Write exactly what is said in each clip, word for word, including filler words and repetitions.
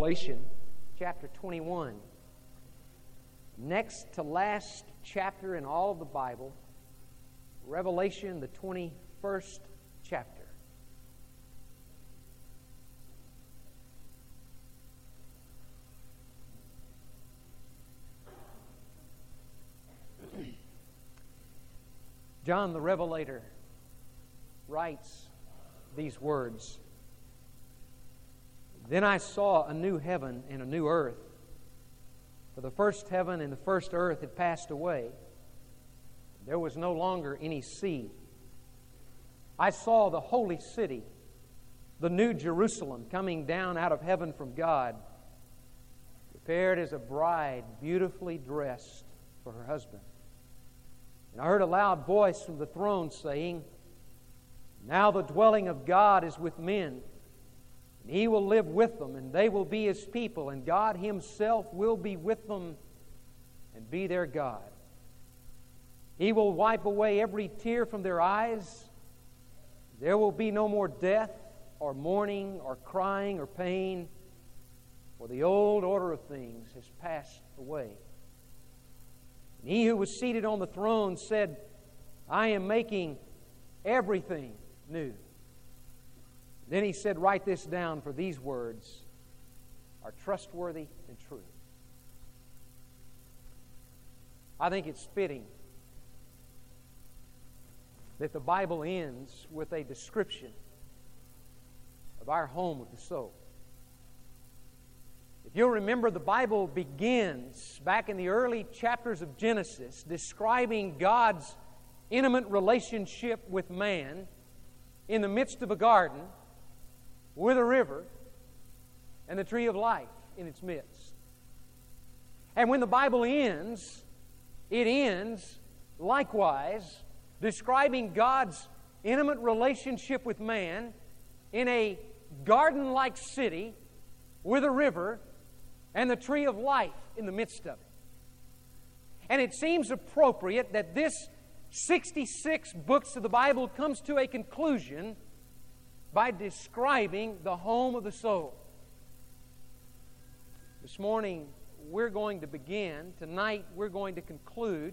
Revelation chapter twenty-one. Next to last chapter in all of the Bible, Revelation, the twenty-first chapter. John the Revelator writes these words. Then I saw a new heaven and a new earth. For the first heaven and the first earth had passed away. There was no longer any sea. I saw the holy city, the new Jerusalem, coming down out of heaven from God, prepared as a bride beautifully dressed for her husband. And I heard a loud voice from the throne saying, Now the dwelling of God is with men, and He will live with them, and they will be His people, and God Himself will be with them and be their God. He will wipe away every tear from their eyes. There will be no more death, or mourning, or crying, or pain, for the old order of things has passed away. And He who was seated on the throne said, I am making everything new. Then He said, write this down, for these words are trustworthy and true. I think it's fitting that the Bible ends with a description of our home of the soul. If you'll remember, the Bible begins back in the early chapters of Genesis describing God's intimate relationship with man in the midst of a garden with a river and the tree of life in its midst. And when the Bible ends, it ends likewise describing God's intimate relationship with man in a garden-like city with a river and the tree of life in the midst of it. And it seems appropriate that this sixty-six books of the Bible comes to a conclusion by describing the home of the soul. This morning we're going to begin. Tonight we're going to conclude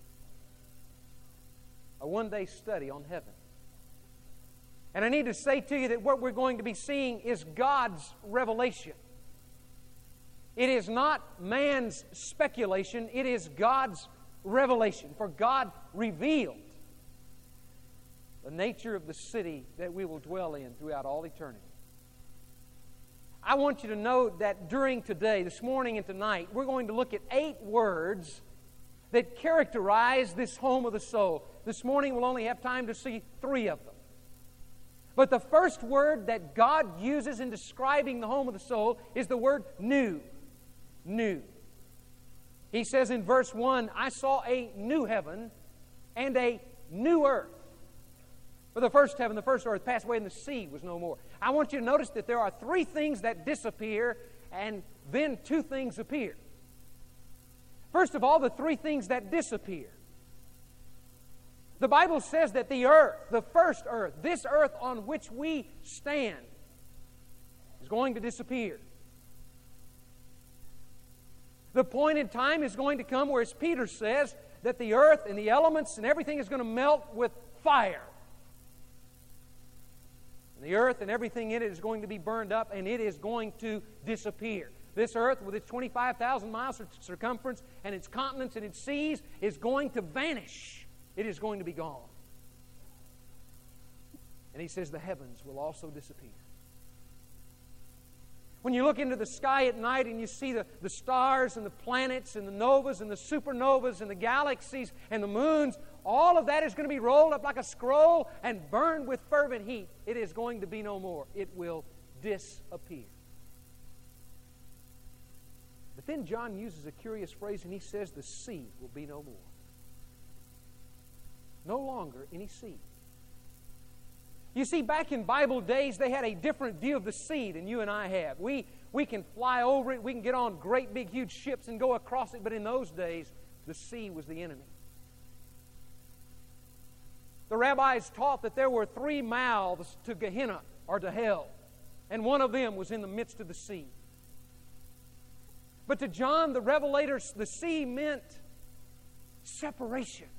a one-day study on heaven. And I need to say to you that what we're going to be seeing is God's revelation. It is not man's speculation, it is God's revelation. For God revealed the nature of the city that we will dwell in throughout all eternity. I want you to note that during today, this morning and tonight, we're going to look at eight words that characterize this home of the soul. This morning we'll only have time to see three of them. But the first word that God uses in describing the home of the soul is the word new. New. He says in verse one, I saw a new heaven and a new earth. For the first heaven, the first earth passed away, and the sea was no more. I want you to notice that there are three things that disappear, and then two things appear. First of all, the three things that disappear. The Bible says that the earth, the first earth, this earth on which we stand, is going to disappear. The point in time is going to come where, as Peter says, that the earth and the elements and everything is going to melt with fire. And the earth and everything in it is going to be burned up, and it is going to disappear. This earth, with its twenty-five thousand miles circumference and its continents and its seas, is going to vanish. It is going to be gone. And he says the heavens will also disappear. When you look into the sky at night and you see the, the stars and the planets and the novas and the supernovas and the galaxies and the moons, all of that is going to be rolled up like a scroll and burned with fervent heat. It is going to be no more. It will disappear. But then John uses a curious phrase and he says the sea will be no more. No longer any sea. You see, back in Bible days, they had a different view of the sea than you and I have. We, we can fly over it, we can get on great big huge ships and go across it, but in those days, the sea was the enemy. The rabbis taught that there were three mouths to Gehenna, or to hell, and one of them was in the midst of the sea. But to John the Revelator, the sea meant separation.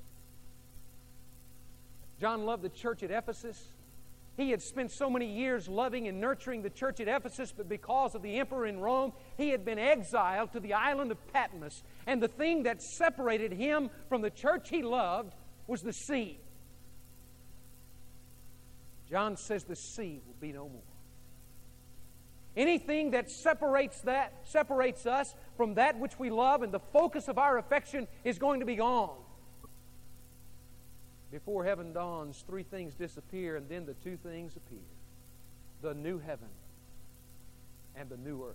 John loved the church at Ephesus. He had spent so many years loving and nurturing the church at Ephesus, but because of the emperor in Rome, he had been exiled to the island of Patmos. And the thing that separated him from the church he loved was the sea. John says the sea will be no more. Anything that separates that, separates us from that which we love and the focus of our affection is going to be gone. Before heaven dawns, three things disappear, and then the two things appear. The new heaven and the new earth.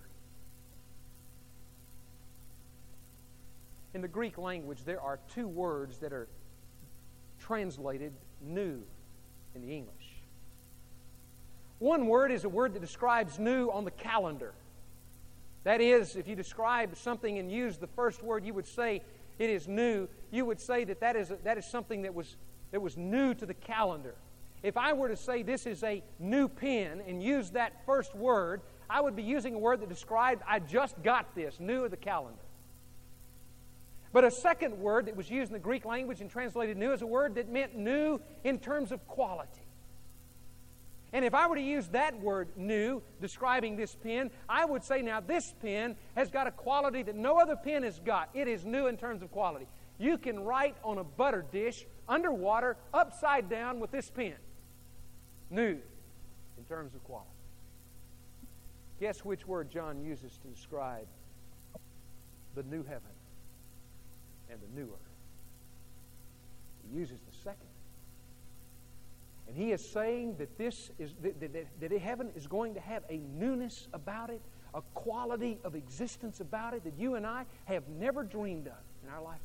In the Greek language, there are two words that are translated new in the English. One word is a word that describes new on the calendar. That is, if you describe something and use the first word, you would say it is new. You would say that that is, a, that is something that was, that was new to the calendar. If I were to say this is a new pen and use that first word, I would be using a word that described I just got this, new of the calendar. But a second word that was used in the Greek language and translated new is a word that meant new in terms of quality. And if I were to use that word new, describing this pen, I would say now this pen has got a quality that no other pen has got. It is new in terms of quality. You can write on a butter dish, underwater, upside down with this pen. New in terms of quality. Guess which word John uses to describe the new heaven and the new earth? He uses the second. And he is saying that this is that, that, that heaven is going to have a newness about it, a quality of existence about it that you and I have never dreamed of in our lifetime.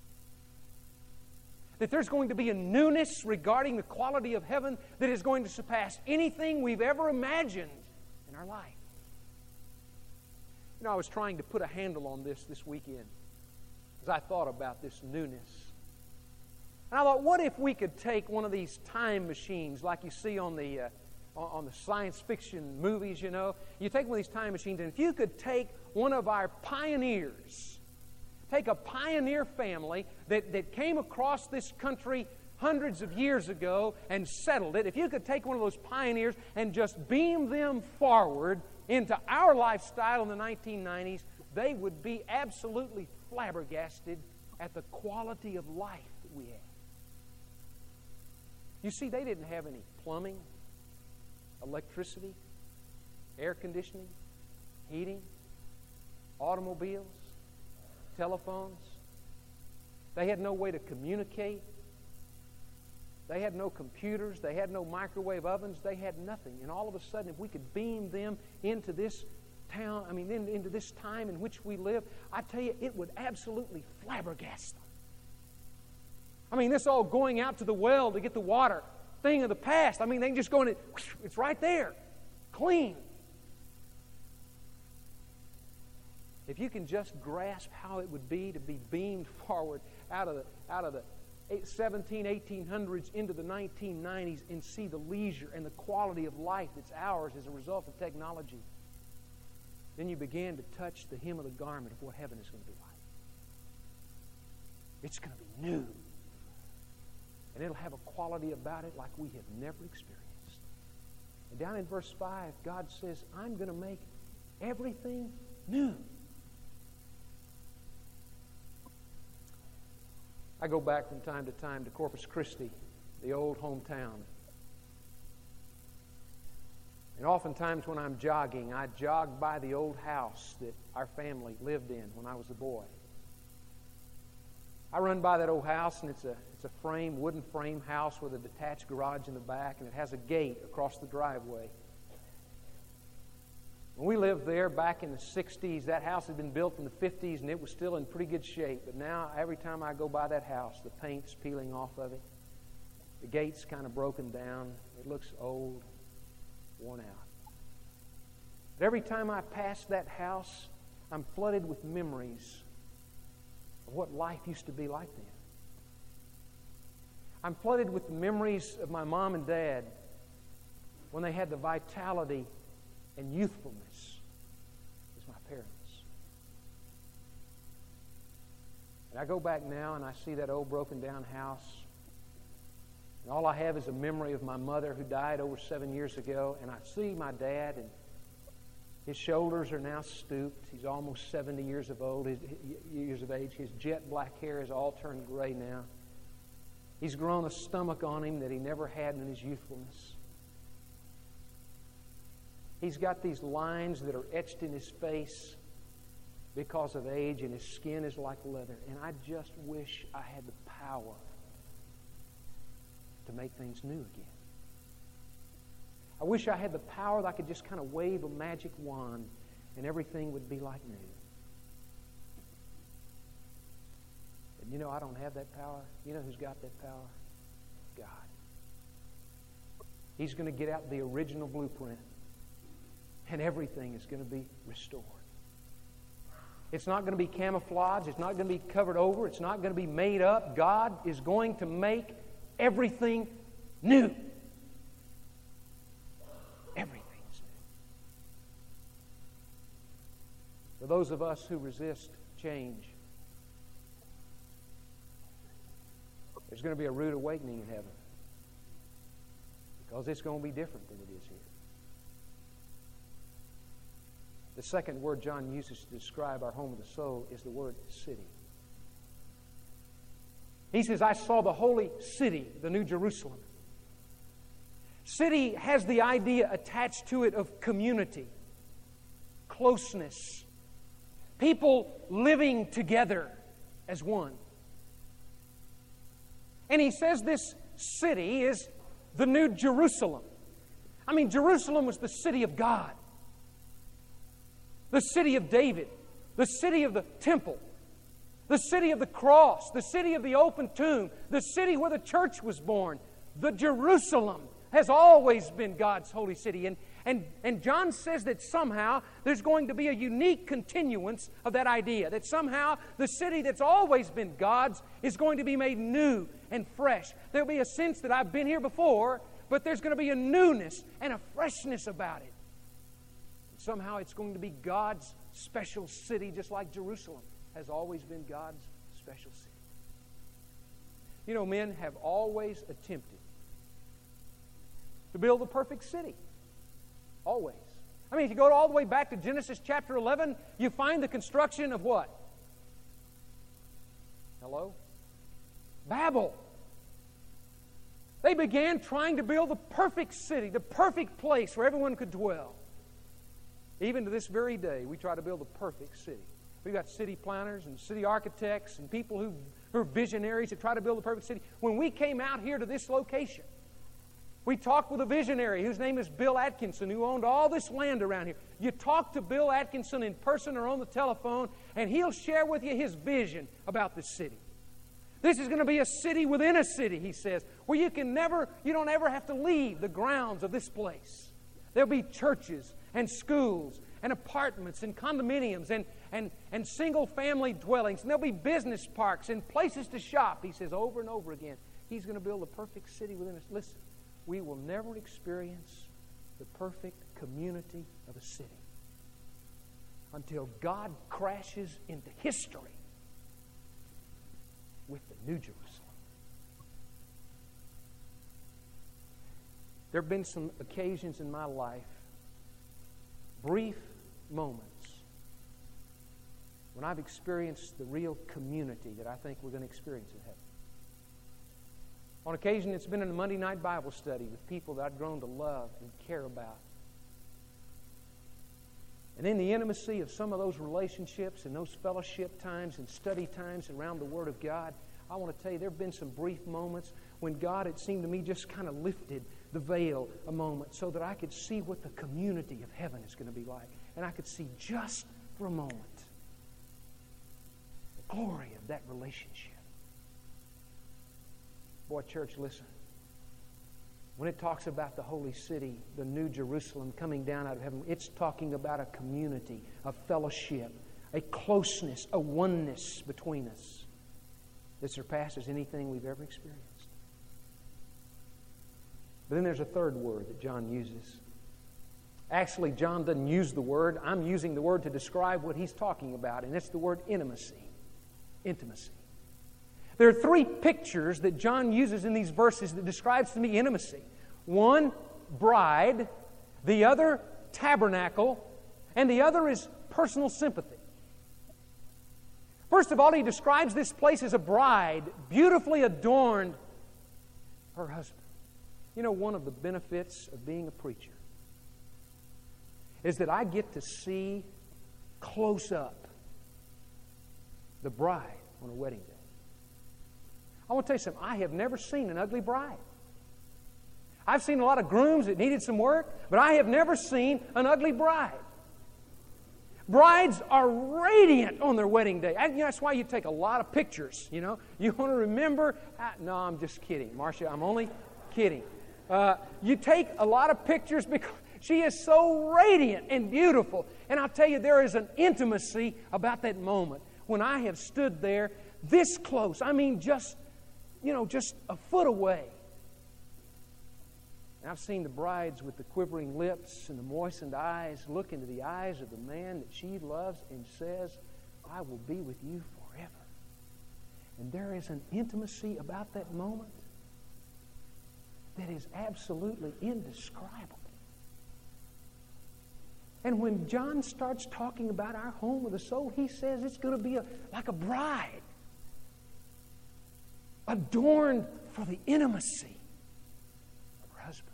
That there's going to be a newness regarding the quality of heaven that is going to surpass anything we've ever imagined in our life. You know, I was trying to put a handle on this this weekend as I thought about this newness. And I thought, what if we could take one of these time machines like you see on the uh, on the science fiction movies, you know. You take one of these time machines, and if you could take one of our pioneers, take a pioneer family that, that came across this country hundreds of years ago and settled it, if you could take one of those pioneers and just beam them forward into our lifestyle in the nineteen nineties, they would be absolutely flabbergasted at the quality of life that we have. You see, they didn't have any plumbing, electricity, air conditioning, heating, automobiles, telephones. They had no way to communicate. They had no computers. They had no microwave ovens. They had nothing. And all of a sudden, if we could beam them into this town, I mean, in, into this time in which we live, I tell you, it would absolutely flabbergast them. I mean, this all going out to the well to get the water, thing of the past. I mean, they can just go in it, it's right there, clean. If you can just grasp how it would be to be beamed forward out of the, out of the seventeen, eighteen hundreds into the nineteen nineties and see the leisure and the quality of life that's ours as a result of technology, then you begin to touch the hem of the garment of what heaven is going to be like. It's going to be new. And it'll have a quality about it like we have never experienced. And down in verse five, God says, I'm going to make everything new. I go back from time to time to Corpus Christi, the old hometown. And oftentimes when I'm jogging, I jog by the old house that our family lived in when I was a boy. I run by that old house, and it's a it's a frame, wooden frame house with a detached garage in the back, and it has a gate across the driveway. When we lived there back in the sixties, that house had been built in the fifties, and it was still in pretty good shape. But now, every time I go by that house, the paint's peeling off of it. The gate's kind of broken down. It looks old, worn out. But every time I pass that house, I'm flooded with memories of what life used to be like then. I'm flooded with the memories of my mom and dad when they had the vitality and youthfulness as my parents. And I go back now and I see that old broken down house. And all I have is a memory of my mother who died over seven years ago. And I see my dad, and his shoulders are now stooped. He's almost seventy years of old, his, years of age. His jet black hair is all turned gray now. He's grown a stomach on him that he never had in his youthfulness. He's got these lines that are etched in his face because of age, and his skin is like leather. And I just wish I had the power to make things new again. I wish I had the power that I could just kind of wave a magic wand and everything would be like new. But you know, I don't have that power. You know who's got that power? God. He's going to get out the original blueprint, and everything is going to be restored. It's not going to be camouflaged. It's not going to be covered over. It's not going to be made up. God is going to make everything new. Everything's new. For those of us who resist change, there's going to be a rude awakening in heaven, because it's going to be different than it is here. The second word John uses to describe our home of the soul is the word city. He says, I saw the holy city, the New Jerusalem. City has the idea attached to it of community, closeness, people living together as one. And he says this city is the New Jerusalem. I mean, Jerusalem was the city of God, the city of David, the city of the temple, the city of the cross, the city of the open tomb, the city where the church was born. The Jerusalem has always been God's holy city. And, and, and John says that somehow there's going to be a unique continuance of that idea, that somehow the city that's always been God's is going to be made new and fresh. There'll be a sense that I've been here before, but there's going to be a newness and a freshness about it. Somehow it's going to be God's special city, just like Jerusalem has always been God's special city. You know, men have always attempted to build the perfect city. Always. I mean, if you go all the way back to Genesis chapter eleven, you find the construction of what? Hello? Babel. They began trying to build the perfect city, the perfect place where everyone could dwell. Even to this very day, we try to build the perfect city. We've got city planners and city architects and people who, who are visionaries that try to build the perfect city. When we came out here to this location, we talked with a visionary whose name is Bill Atkinson, who owned all this land around here. You talk to Bill Atkinson in person or on the telephone, and he'll share with you his vision about this city. This is going to be a city within a city, he says, where you can never, you don't ever have to leave the grounds of this place. There'll be churches and schools and apartments and condominiums and, and, and single-family dwellings. And there'll be business parks and places to shop. He says over and over again, he's going to build a perfect city within us. Listen, we will never experience the perfect community of a city until God crashes into history with the New Jerusalem. There have been some occasions in my life, brief moments, when I've experienced the real community that I think we're going to experience in heaven. On occasion, it's been in a Monday night Bible study with people that I've grown to love and care about. And in the intimacy of some of those relationships and those fellowship times and study times around the Word of God, I want to tell you, there have been some brief moments when God, it seemed to me, just kind of lifted the veil a moment so that I could see what the community of heaven is going to be like. And I could see just for a moment the glory of that relationship. Boy, church, listen. When it talks about the holy city, the New Jerusalem coming down out of heaven, it's talking about a community, a fellowship, a closeness, a oneness between us that surpasses anything we've ever experienced. But then there's a third word that John uses. Actually, John doesn't use the word. I'm using the word to describe what he's talking about, and it's the word intimacy. Intimacy. There are three pictures that John uses in these verses that describes to me intimacy. One, bride. The other, tabernacle. And the other is personal sympathy. First of all, he describes this place as a bride, beautifully adorned for her husband. You know, one of the benefits of being a preacher is that I get to see close up the bride on a wedding day. I want to tell you something. I have never seen an ugly bride. I've seen a lot of grooms that needed some work, but I have never seen an ugly bride. Brides are radiant on their wedding day. I, you know, that's why you take a lot of pictures, you know. You want to remember... I, no, I'm just kidding. Marcia, I'm only kidding. Uh, you take a lot of pictures because she is so radiant and beautiful. And I'll tell you, there is an intimacy about that moment when I have stood there this close. I mean, just, you know, just a foot away. And I've seen the brides with the quivering lips and the moistened eyes look into the eyes of the man that she loves and says, I will be with you forever. And there is an intimacy about that moment that is absolutely indescribable. And when John starts talking about our home of the soul, he says it's going to be a, like a bride, adorned for the intimacy of her husband.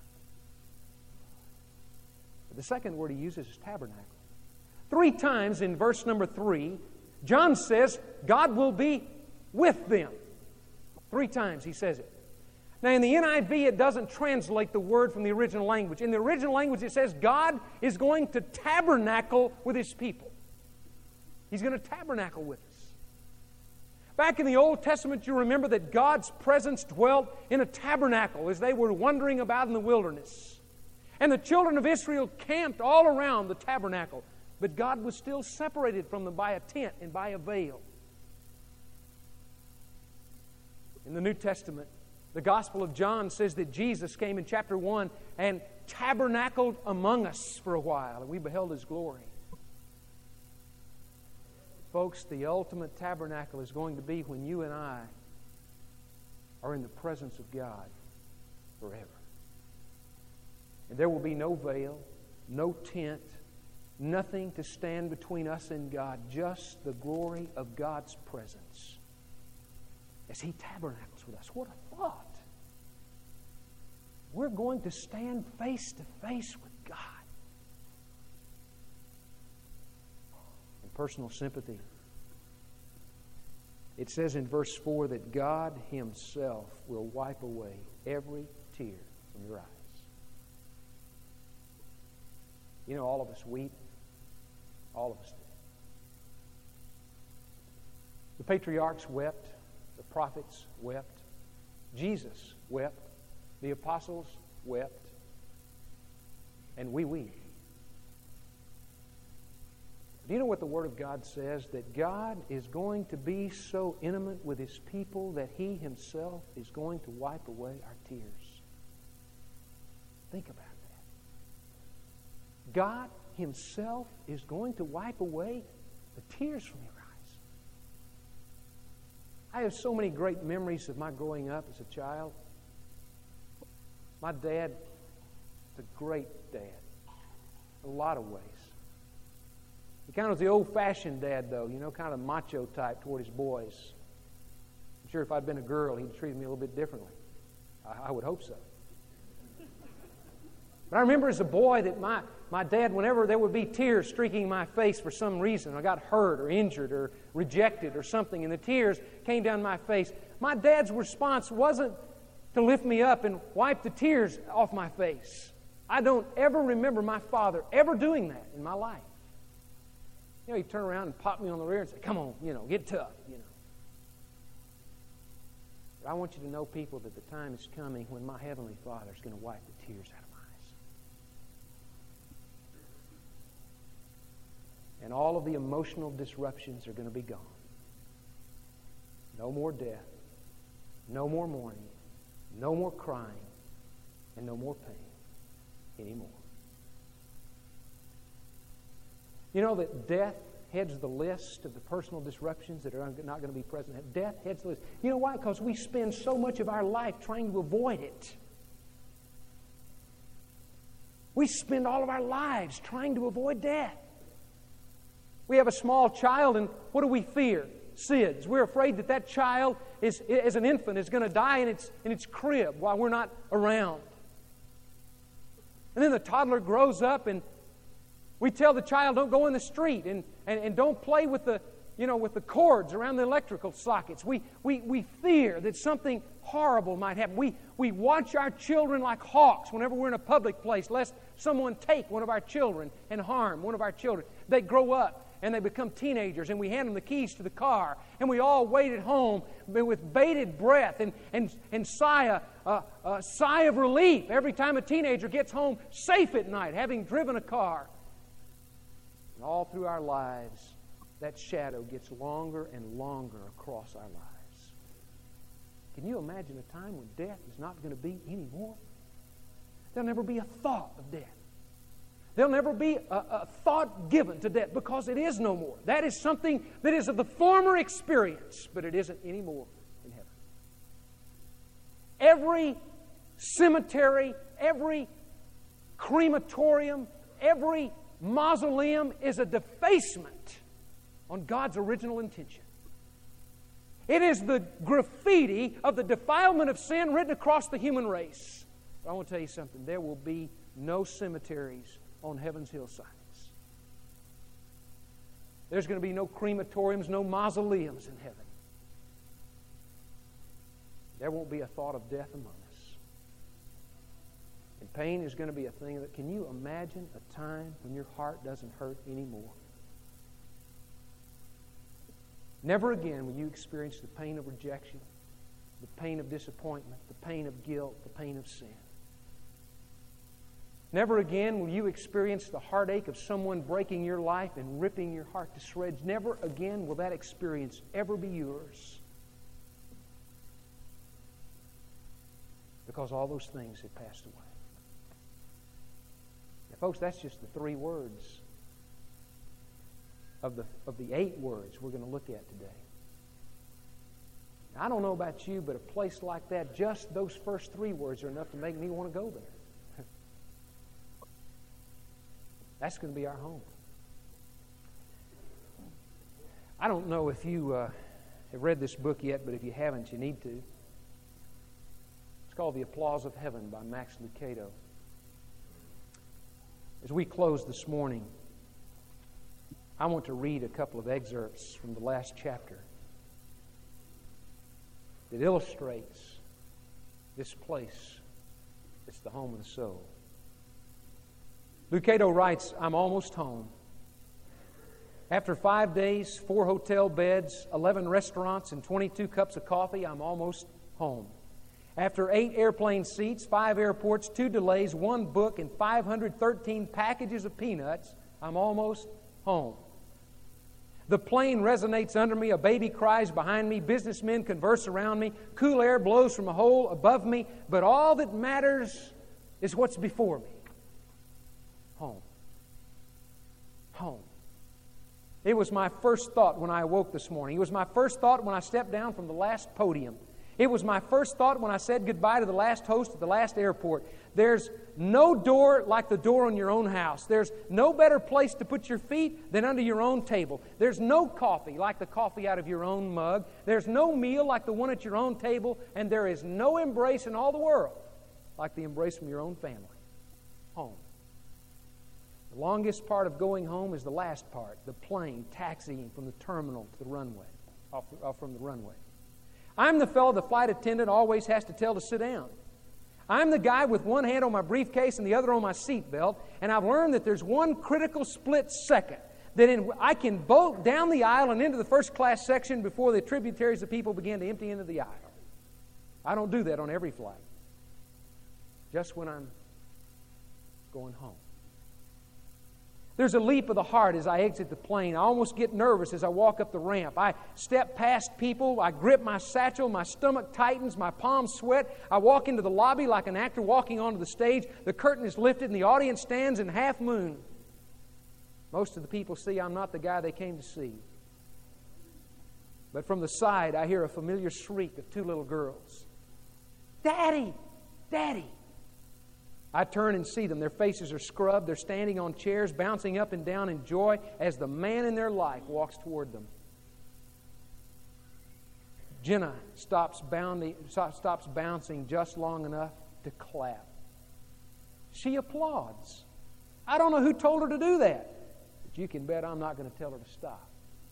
But the second word he uses is tabernacle. Three times in verse number three, John says God will be with them. Three times he says it. Now, in the N I V, it doesn't translate the word from the original language. In the original language, it says God is going to tabernacle with His people. He's going to tabernacle with us. Back in the Old Testament, you remember that God's presence dwelt in a tabernacle as they were wandering about in the wilderness. And the children of Israel camped all around the tabernacle. But God was still separated from them by a tent and by a veil. In the New Testament, the Gospel of John says that Jesus came in chapter one and tabernacled among us for a while, and we beheld His glory. Folks, the ultimate tabernacle is going to be when you and I are in the presence of God forever. And there will be no veil, no tent, nothing to stand between us and God, just the glory of God's presence as He tabernacles with us. What a thought! We're going to stand face to face with God. And personal sympathy. It says in verse four that God Himself will wipe away every tear from your eyes. You know, all of us weep. All of us do. The patriarchs wept. The prophets wept. Jesus wept. The apostles wept. And we weep. Do you know what the Word of God says? That God is going to be so intimate with His people that He Himself is going to wipe away our tears. Think about that. God Himself is going to wipe away the tears from your eyes. I have so many great memories of my growing up as a child. My dad was a great dad in a lot of ways. He kind of was the old-fashioned dad, though, you know, kind of macho type toward his boys. I'm sure if I'd been a girl, he'd treated me a little bit differently. I, I would hope so. But I remember as a boy that my, my dad, whenever there would be tears streaking my face for some reason, I got hurt or injured or rejected or something, and the tears came down my face, my dad's response wasn't to lift me up and wipe the tears off my face. I don't ever remember my father ever doing that in my life. You know, he'd turn around and pop me on the rear and say, come on, you know, get tough, you know. But I want you to know, people, that the time is coming when my Heavenly Father is going to wipe the tears out of my eyes. And all of the emotional disruptions are going to be gone. No more death, no more mourning, no more crying, and no more pain anymore. You know that death heads the list of the personal disruptions that are not going to be present. Death heads the list. You know why? Because we spend so much of our life trying to avoid it. We spend all of our lives trying to avoid death. We have a small child, and what do we fear? S I D S. We're afraid that that child, is, as an infant, is going to die in its, in its crib while we're not around. And then the toddler grows up, and we tell the child, don't go in the street, and, and, and don't play with the, you know, with the cords around the electrical sockets. We, we, we fear that something horrible might happen. We, we watch our children like hawks whenever we're in a public place, lest someone take one of our children and harm one of our children. They grow up and they become teenagers, and we hand them the keys to the car, and we all wait at home with bated breath and, and, and sigh a, a, a sigh of relief every time a teenager gets home safe at night, having driven a car. And all through our lives, that shadow gets longer and longer across our lives. Can you imagine a time when death is not going to be anymore? There'll never be a thought of death. There'll never be a, a thought given to death, because it is no more. That is something that is of the former experience, but it isn't anymore in heaven. Every cemetery, every crematorium, every mausoleum is a defacement on God's original intention. It is the graffiti of the defilement of sin written across the human race. But I want to tell you something. There will be no cemeteries on heaven's hillsides. There's going to be no crematoriums, no mausoleums in heaven. There won't be a thought of death among us. And pain is going to be a thing that, can you imagine a time when your heart doesn't hurt anymore? Never again will you experience the pain of rejection, the pain of disappointment, the pain of guilt, the pain of sin. Never again will you experience the heartache of someone breaking your life and ripping your heart to shreds. Never again will that experience ever be yours. Because all those things have passed away. Now, folks, that's just the three words of the, of the eight words we're going to look at today. Now, I don't know about you, but a place like that, just those first three words are enough to make me want to go there. That's going to be our home. I don't know if you uh, have read this book yet, but if you haven't, you need to. It's called The Applause of Heaven by Max Lucado. As we close this morning, I want to read a couple of excerpts from the last chapter that illustrates this place that's the home of the soul. Lucado writes, I'm almost home. After five days, four hotel beds, eleven restaurants, and twenty-two cups of coffee, I'm almost home. After eight airplane seats, five airports, two delays, one book, and five hundred thirteen packages of peanuts, I'm almost home. The plane resonates under me, a baby cries behind me, businessmen converse around me, cool air blows from a hole above me, but all that matters is what's before me. Home. Home. It was my first thought when I awoke this morning. It was my first thought when I stepped down from the last podium. It was my first thought when I said goodbye to the last host at the last airport. There's no door like the door on your own house. There's no better place to put your feet than under your own table. There's no coffee like the coffee out of your own mug. There's no meal like the one at your own table. And there is no embrace in all the world like the embrace from your own family. Home. The longest part of going home is the last part, the plane taxiing from the terminal to the runway, off, off from the runway. I'm the fellow the flight attendant always has to tell to sit down. I'm the guy with one hand on my briefcase and the other on my seatbelt, and I've learned that there's one critical split second that in, I can bolt down the aisle and into the first class section before the tributaries of people begin to empty into the aisle. I don't do that on every flight. Just when I'm going home. There's a leap of the heart as I exit the plane. I almost get nervous as I walk up the ramp. I step past people. I grip my satchel. My stomach tightens. My palms sweat. I walk into the lobby like an actor walking onto the stage. The curtain is lifted and the audience stands in half moon. Most of the people see I'm not the guy they came to see. But from the side, I hear a familiar shriek of two little girls. Daddy! Daddy! I turn and see them. Their faces are scrubbed. They're standing on chairs, bouncing up and down in joy as the man in their life walks toward them. Jenna stops, bounding, stops bouncing just long enough to clap. She applauds. I don't know who told her to do that, but you can bet I'm not going to tell her to stop.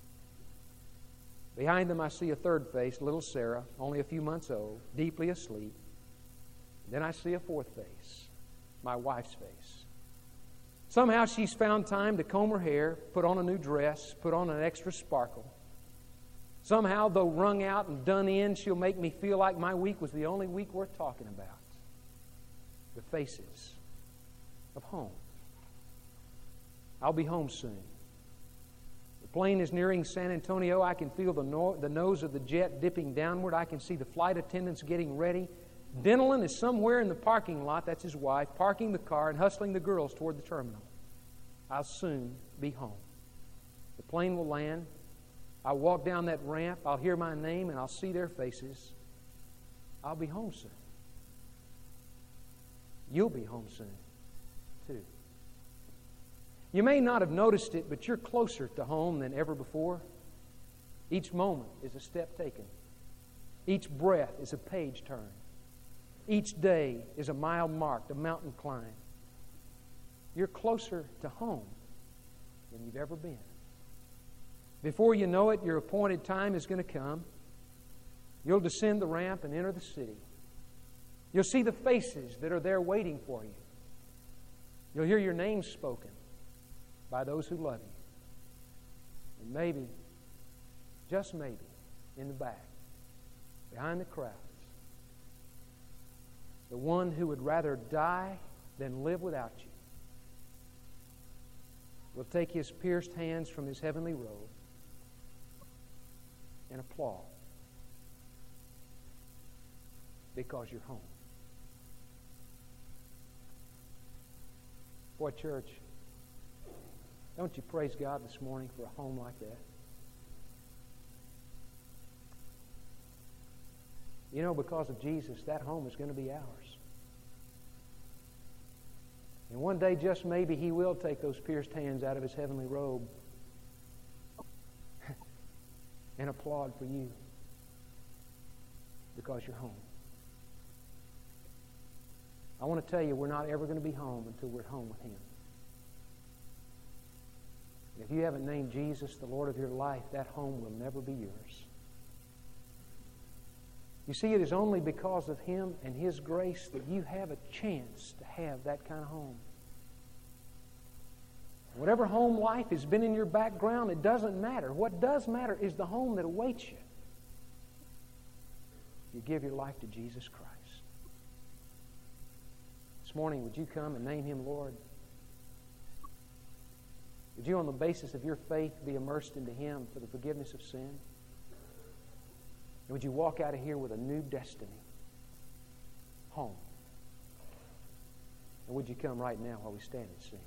Behind them I see a third face, little Sarah, only a few months old, deeply asleep. Then I see a fourth face, my wife's face. Somehow she's found time to comb her hair, put on a new dress, put on an extra sparkle. Somehow, though wrung out and done in, she'll make me feel like my week was the only week worth talking about. The faces of home. I'll be home soon. The plane is nearing San Antonio. I can feel the, no- the nose of the jet dipping downward. I can see the flight attendants getting ready. Denelin is somewhere in the parking lot, that's his wife, parking the car and hustling the girls toward the terminal. I'll soon be home. The plane will land. I'll walk down that ramp. I'll hear my name and I'll see their faces. I'll be home soon. You'll be home soon, too. You may not have noticed it, but you're closer to home than ever before. Each moment is a step taken. Each breath is a page turned. Each day is a mile marked, a mountain climbed. You're closer to home than you've ever been. Before you know it, your appointed time is going to come. You'll descend the ramp and enter the city. You'll see the faces that are there waiting for you. You'll hear your name spoken by those who love you. And maybe, just maybe, in the back, behind the crowds, the one who would rather die than live without you will take his pierced hands from his heavenly robe and applaud because you're home. Boy, church, don't you praise God this morning for a home like that? You know, because of Jesus, that home is going to be ours. And one day, just maybe, He will take those pierced hands out of His heavenly robe and applaud for you because you're home. I want to tell you, we're not ever going to be home until we're at home with Him. If you haven't named Jesus the Lord of your life, that home will never be yours. You see, it is only because of Him and His grace that you have a chance to have that kind of home. Whatever home life has been in your background, it doesn't matter. What does matter is the home that awaits you. You give your life to Jesus Christ. This morning, would you come and name Him Lord? Would you, on the basis of your faith, be immersed into Him for the forgiveness of sin? And would you walk out of here with a new destiny? Home. And would you come right now while we stand and sing?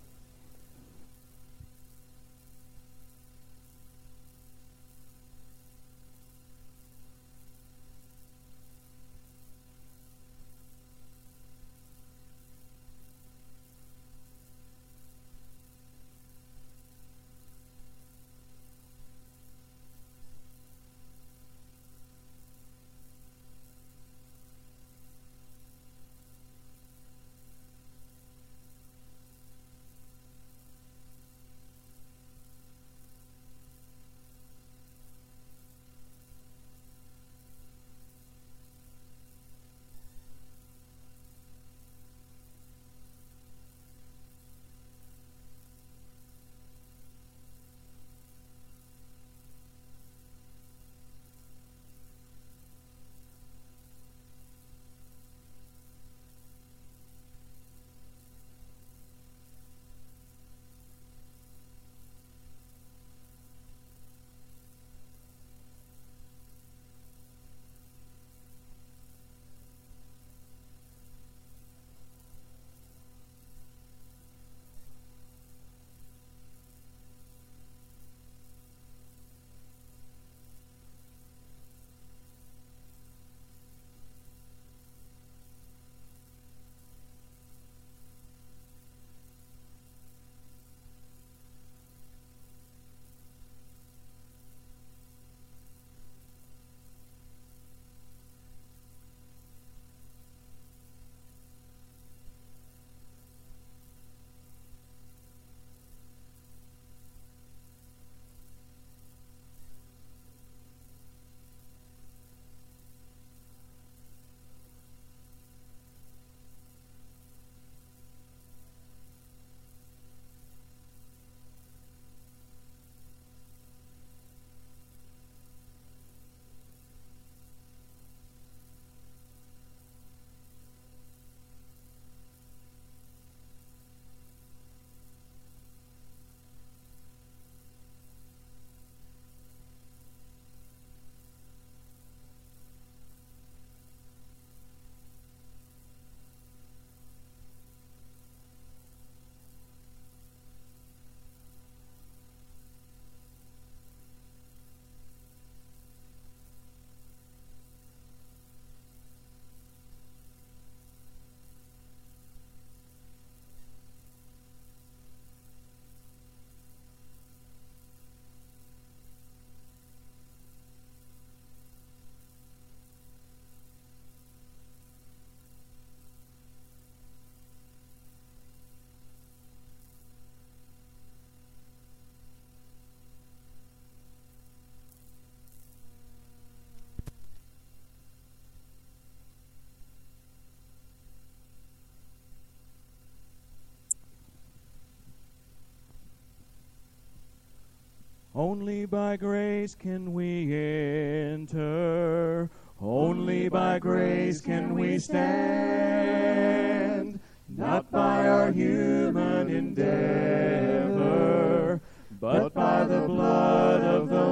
Only by grace can we enter. Only by grace can we stand. Not by our human endeavor, but by the blood of the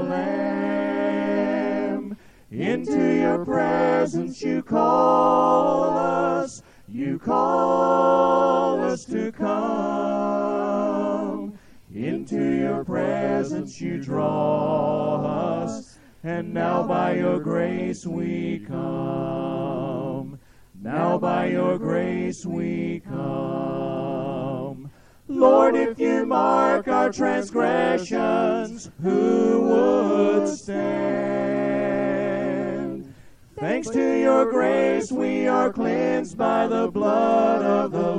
Lamb. Into your presence you call us. You call us to come. Into your presence you draw us. And now by your grace we come. Now by your grace we come. Lord, if you mark our transgressions, who would stand? Thanks to your grace we are cleansed by the blood of the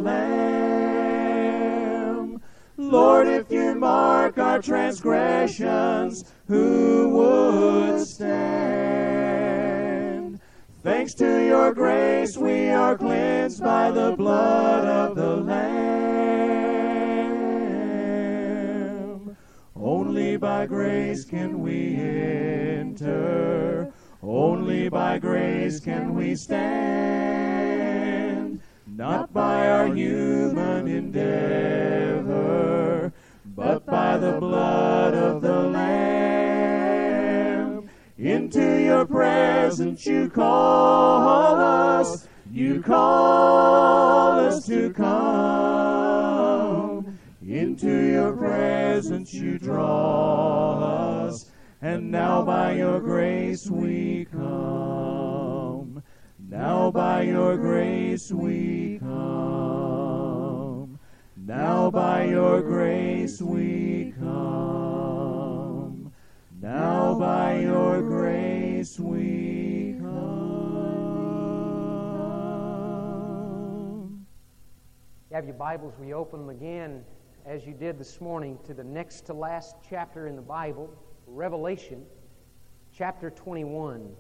Lamb. Lord, if you mark our transgressions, who would stand? Thanks to your grace we are cleansed by the blood of the Lamb. Only by grace can we enter. Only by grace can we stand. Not by our human endeavor, but by the blood of the Lamb. Into your presence you call us. You call us to come. Into your presence you draw us. And now by your grace we come. Now by your grace we come. Now by your grace we come. Now by your grace we come. You have your Bibles, we open them again, as you did this morning, to the next to last chapter in the Bible, Revelation chapter twenty-one.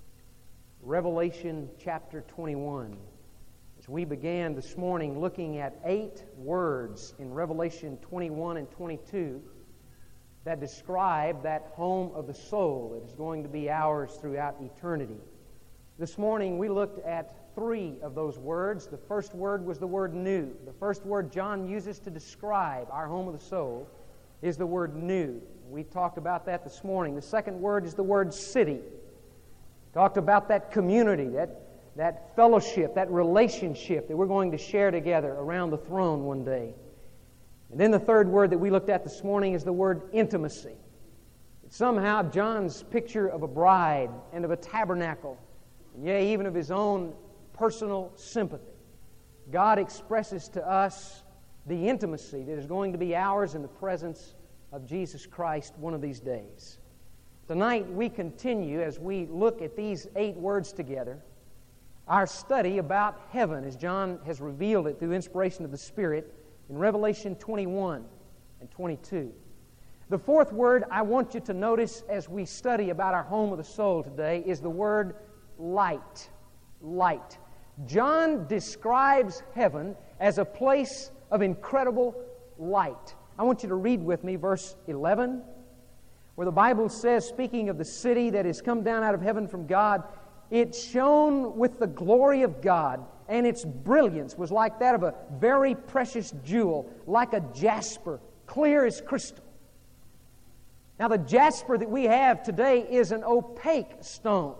Revelation chapter twenty-one. As we began this morning looking at eight words in Revelation twenty-one and twenty-two that describe that home of the soul that is going to be ours throughout eternity. This morning we looked at three of those words. The first word was the word new. The first word John uses to describe our home of the soul is the word new. We talked about that this morning. The second word is the word city. Talked about that community, that, that fellowship, that relationship that we're going to share together around the throne one day. And then the third word that we looked at this morning is the word intimacy. Somehow John's picture of a bride and of a tabernacle, and yea, even of his own personal sympathy, God expresses to us the intimacy that is going to be ours in the presence of Jesus Christ one of these days. Tonight we continue, as we look at these eight words together, our study about heaven as John has revealed it through inspiration of the Spirit in Revelation twenty-one and twenty-two. The fourth word I want you to notice as we study about our home of the soul today is the word light. Light. John describes heaven as a place of incredible light. I want you to read with me verse eleven, where the Bible says, speaking of the city that has come down out of heaven from God, it shone with the glory of God, and its brilliance was like that of a very precious jewel, like a jasper, clear as crystal. Now, the jasper that we have today is an opaque stone.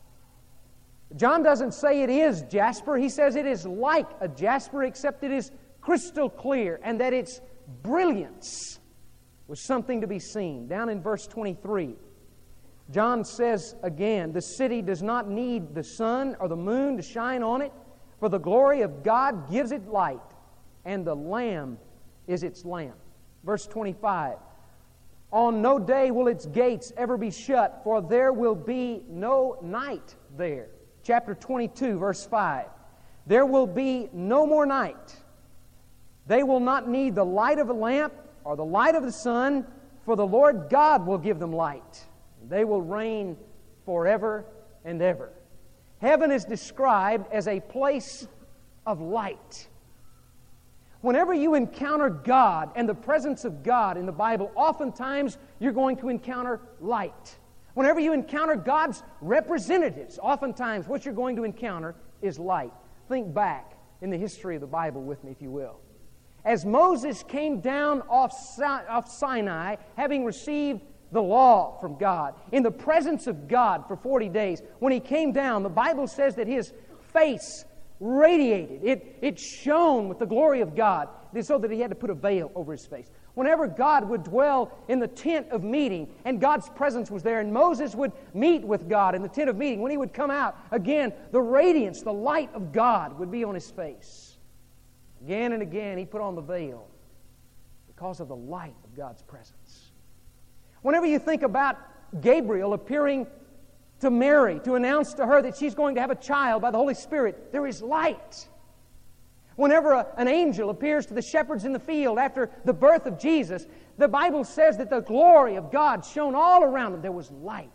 John doesn't say it is jasper. He says it is like a jasper, except it is crystal clear, and that its brilliance was something to be seen. Down in verse twenty-three, John says again, the city does not need the sun or the moon to shine on it, for the glory of God gives it light, and the Lamb is its lamp. Verse twenty-five, on no day will its gates ever be shut, for there will be no night there. Chapter twenty-two, verse five, there will be no more night. They will not need the light of a lamp or the light of the sun, for the Lord God will give them light. They will reign forever and ever. Heaven is described as a place of light. Whenever you encounter God and the presence of God in the Bible, oftentimes you're going to encounter light. Whenever you encounter God's representatives, oftentimes what you're going to encounter is light. Think back in the history of the Bible with me, if you will. As Moses came down off Sinai, having received the law from God, in the presence of God for forty days, when he came down, the Bible says that his face radiated. It, it shone with the glory of God, so that he had to put a veil over his face. Whenever God would dwell in the tent of meeting, and God's presence was there, and Moses would meet with God in the tent of meeting, when he would come out, again, the radiance, the light of God would be on his face. Again and again, he put on the veil because of the light of God's presence. Whenever you think about Gabriel appearing to Mary to announce to her that she's going to have a child by the Holy Spirit, there is light. Whenever a, an angel appears to the shepherds in the field after the birth of Jesus, the Bible says that the glory of God shone all around them. There was light.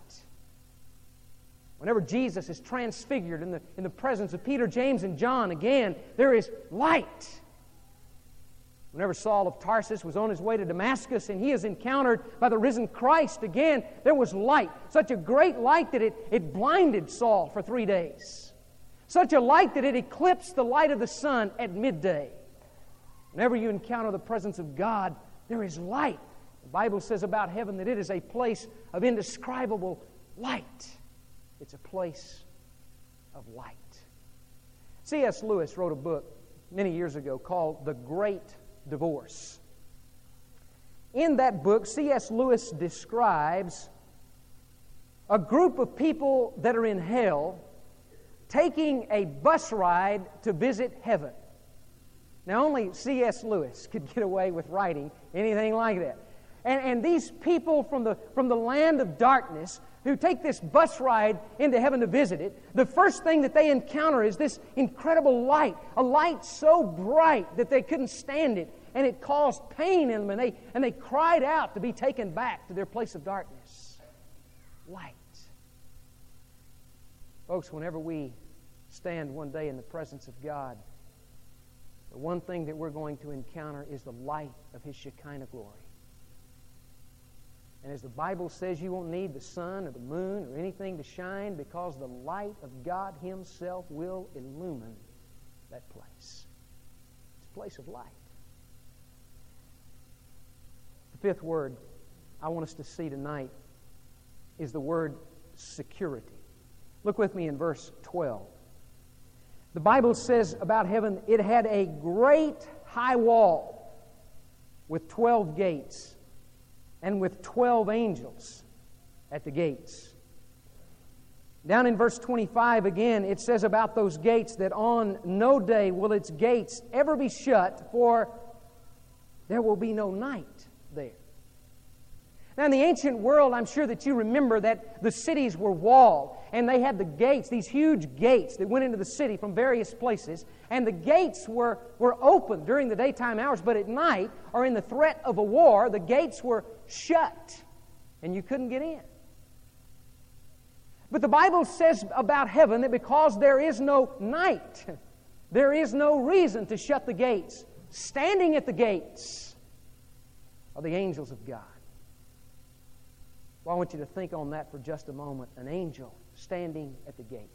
Whenever Jesus is transfigured in the, in the presence of Peter, James, and John, again, there is light. Whenever Saul of Tarsus was on his way to Damascus and he is encountered by the risen Christ, again, there was light. Such a great light that it, it blinded Saul for three days. Such a light that it eclipsed the light of the sun at midday. Whenever you encounter the presence of God, there is light. The Bible says about heaven that it is a place of indescribable light. It's a place of light. C S Lewis wrote a book many years ago called The Great Divorce. In that book, C S Lewis describes a group of people that are in hell taking a bus ride to visit heaven. Now, only C S Lewis could get away with writing anything like that. And, and these people from the, from the land of darkness who take this bus ride into heaven to visit it, the first thing that they encounter is this incredible light, a light so bright that they couldn't stand it, and it caused pain in them, and they, and they cried out to be taken back to their place of darkness. Light. Folks, whenever we stand one day in the presence of God, the one thing that we're going to encounter is the light of His Shekinah glory. And as the Bible says, you won't need the sun or the moon or anything to shine, because the light of God Himself will illumine that place. It's a place of light. The fifth word I want us to see tonight is the word security. Look with me in verse twelve. The Bible says about heaven, it had a great high wall with twelve gates, and with twelve angels at the gates. Down in verse twenty-five again, it says about those gates that on no day will its gates ever be shut, for there will be no night there. Now, in the ancient world, I'm sure that you remember that the cities were walled, and they had the gates, these huge gates that went into the city from various places, and the gates were, were open during the daytime hours, but at night, or in the threat of a war, the gates were shut, and you couldn't get in. But the Bible says about heaven that because there is no night, there is no reason to shut the gates. Standing at the gates are the angels of God. Well, I want you to think on that for just a moment. An angel standing at the gate.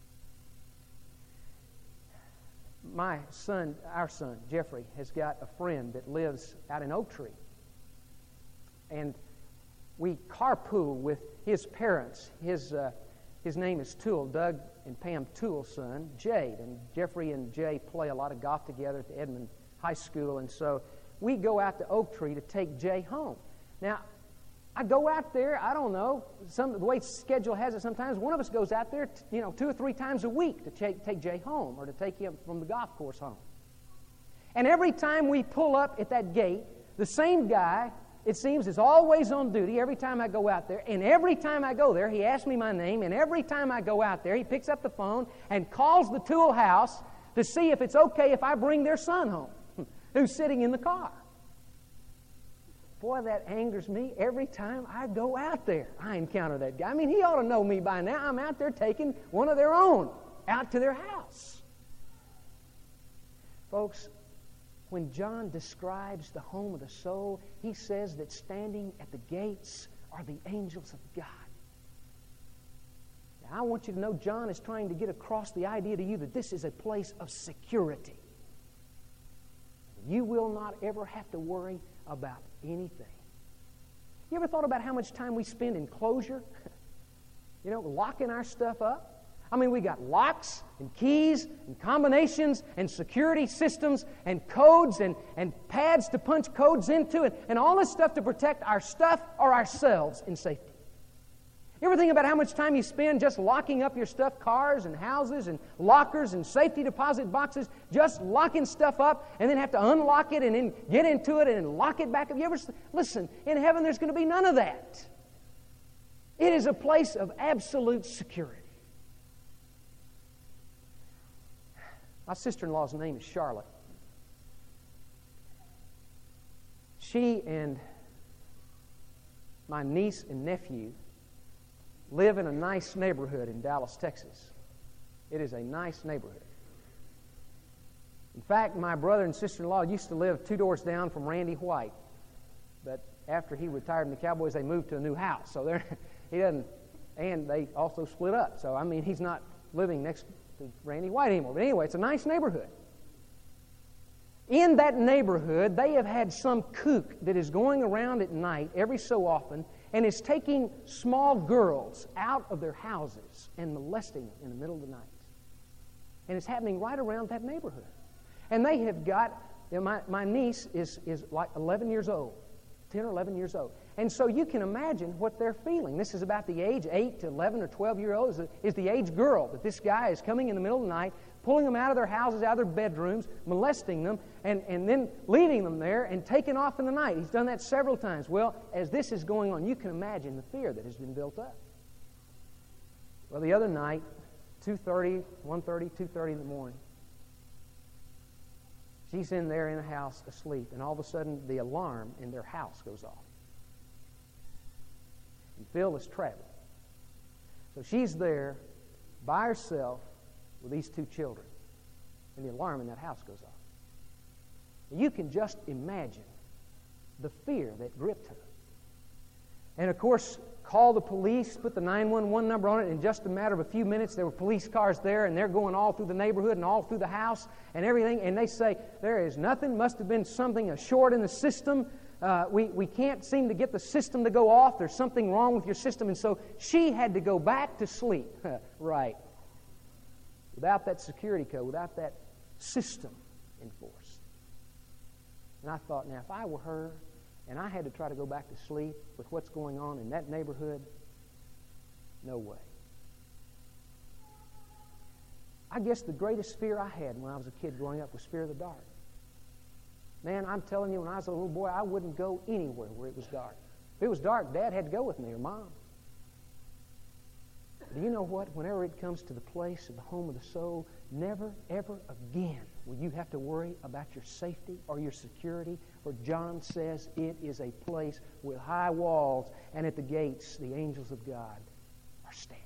My son, our son, Jeffrey, has got a friend that lives out in Oak Tree. And we carpool with his parents. His, uh, his name is Toole, Doug and Pam Toole's son, Jade. And Jeffrey and Jay play a lot of golf together at the Edmond High School. And so we go out to Oak Tree to take Jay home. Now, I go out there, I don't know, some, the way schedule has it sometimes, one of us goes out there, t- you know, two or three times a week to take, take Jay home or to take him from the golf course home. And every time we pull up at that gate, the same guy, it seems, is always on duty every time I go out there. And every time I go there, he asks me my name. And every time I go out there, he picks up the phone and calls the Toole house to see if it's okay if I bring their son home, who's sitting in the car. Boy, that angers me every time I go out there. I encounter that guy. I mean, he ought to know me by now. I'm out there taking one of their own out to their house. Folks, when John describes the home of the soul, he says that standing at the gates are the angels of God. Now, I want you to know John is trying to get across the idea to you that this is a place of security. You will not ever have to worry about anything. You ever thought about how much time we spend in closure? You know, locking our stuff up? I mean, we got locks and keys and combinations and security systems and codes and, and pads to punch codes into and, and all this stuff to protect our stuff or ourselves in safety. You ever think about how much time you spend just locking up your stuff, cars and houses and lockers and safety deposit boxes, just locking stuff up and then have to unlock it and then get into it and lock it back up? You ever listen, in heaven there's going to be none of that. It is a place of absolute security. My sister-in-law's name is Charlotte. She and my niece and nephew live in a nice neighborhood in Dallas, Texas. It is a nice neighborhood. In fact, my brother and sister-in-law used to live two doors down from Randy White. But after he retired from the Cowboys, they moved to a new house. So there, he doesn't, and they also split up. So, I mean, he's not living next to Randy White anymore. But anyway, it's a nice neighborhood. In that neighborhood, they have had some kook that is going around at night every so often and is taking small girls out of their houses and molesting them in the middle of the night. And it's happening right around that neighborhood. And they have got, you know, my, my niece is, is like eleven years old, ten or eleven years old. And so you can imagine what they're feeling. This is about the age, eight to eleven or twelve year old is, is the age girl that this guy is coming in the middle of the night, pulling them out of their houses, out of their bedrooms, molesting them, and, and then leaving them there and taking off in the night. He's done that several times. Well, as this is going on, you can imagine the fear that has been built up. Well, the other night, two thirty, one thirty, two thirty in the morning, she's in there in the house asleep, and all of a sudden the alarm in their house goes off. And Phil is traveling. So she's there by herself with these two children, and the alarm in that house goes off. You can just imagine the fear that gripped her. And of course, call the police, put the nine one one number on it. In just a matter of a few minutes, there were police cars there, and they're going all through the neighborhood and all through the house and everything. And they say, there is nothing, must have been something, a short in the system. Uh, we, we can't seem to get the system to go off. There's something wrong with your system. And so she had to go back to sleep. Right. Without that security code, without that system enforced. And I thought, now, if I were her and I had to try to go back to sleep with what's going on in that neighborhood, no way. I guess the greatest fear I had when I was a kid growing up was fear of the dark. Man, I'm telling you, when I was a little boy, I wouldn't go anywhere where it was dark. If it was dark, Dad had to go with me, or Mom. Do you know what? Whenever it comes to the place of the home of the soul, never, ever again will you have to worry about your safety or your security. For John says it is a place with high walls, and at the gates the angels of God are standing.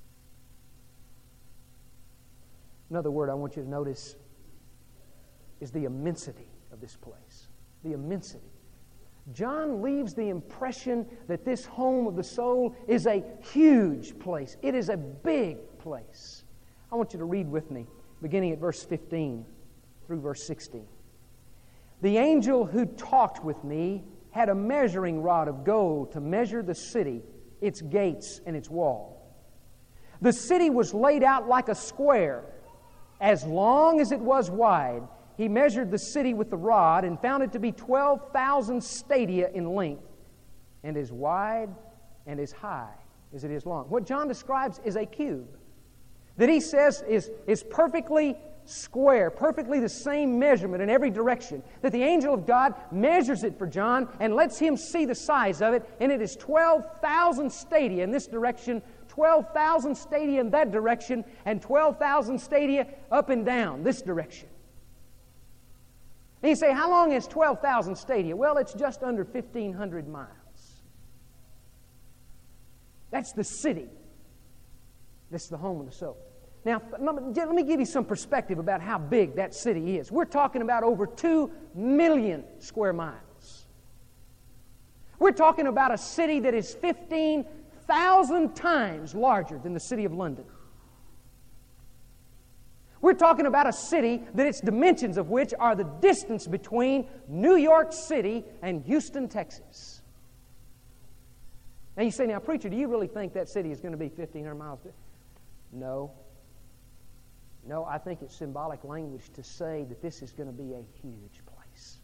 Another word I want you to notice is the immensity of this place. The immensity. John leaves the impression that this home of the soul is a huge place. It is a big place. I want you to read with me, beginning at verse fifteen through verse sixteen. The angel who talked with me had a measuring rod of gold to measure the city, its gates, and its wall. The city was laid out like a square, as long as it was wide. He measured the city with the rod and found it to be twelve thousand stadia in length, and as wide and as high as it is long. What John describes is a cube that he says is, is perfectly square, perfectly the same measurement in every direction. That the angel of God measures it for John and lets him see the size of it, and it is twelve thousand stadia in this direction, twelve thousand stadia in that direction, and twelve thousand stadia up and down this direction. And you say, how long is twelve thousand stadia? Well, it's just under fifteen hundred miles. That's the city. This is the home of the soul. Now, let me give you some perspective about how big that city is. We're talking about over two million square miles. We're talking about a city that is fifteen thousand times larger than the city of London. We're talking about a city that its dimensions of which are the distance between New York City and Houston, Texas. Now you say, now preacher, do you really think that city is going to be fifteen hundred miles big? No. No, I think it's symbolic language to say that this is going to be a huge place.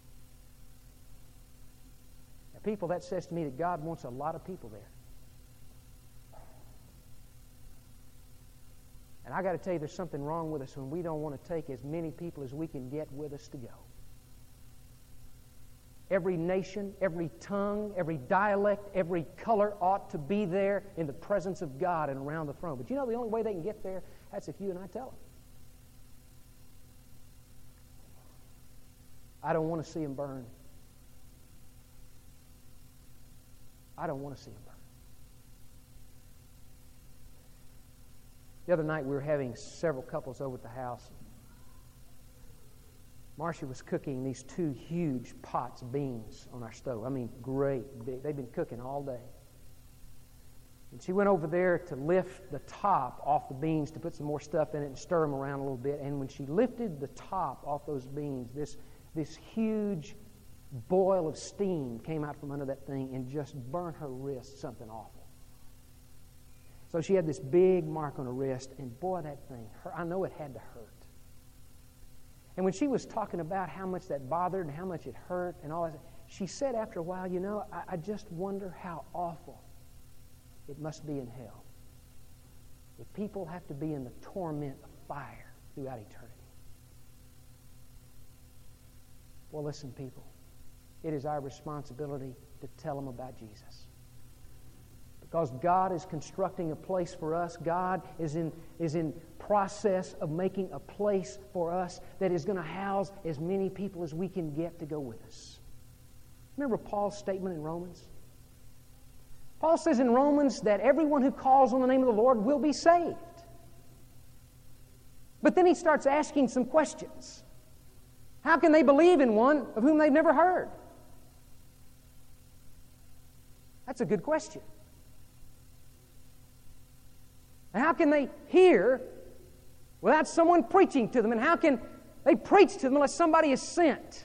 Now people, that says to me that God wants a lot of people there. And I got to tell you, there's something wrong with us when we don't want to take as many people as we can get with us to go. Every nation, every tongue, every dialect, every color ought to be there in the presence of God and around the throne. But you know the only way they can get there, that's if you and I tell them. I don't want to see them burn. I don't want to see them burn. The other night we were having several couples over at the house. Marcia was cooking these two huge pots of beans on our stove. I mean, great big. They've been cooking all day. And she went over there to lift the top off the beans to put some more stuff in it and stir them around a little bit. And when she lifted the top off those beans, this, this huge boil of steam came out from under that thing and just burned her wrist something awful. So she had this big mark on her wrist, and boy, that thing hurt. I know it had to hurt. And when she was talking about how much that bothered and how much it hurt and all that, she said after a while, you know, I, I just wonder how awful it must be in hell if people have to be in the torment of fire throughout eternity. Well, listen, people, it is our responsibility to tell them about Jesus. Because God is constructing a place for us. God is in, is in process of making a place for us that is going to house as many people as we can get to go with us. Remember Paul's statement in Romans? Paul says in Romans that everyone who calls on the name of the Lord will be saved. But then he starts asking some questions. How can they believe in one of whom they've never heard? That's a good question. And how can they hear without someone preaching to them? And how can they preach to them unless somebody is sent?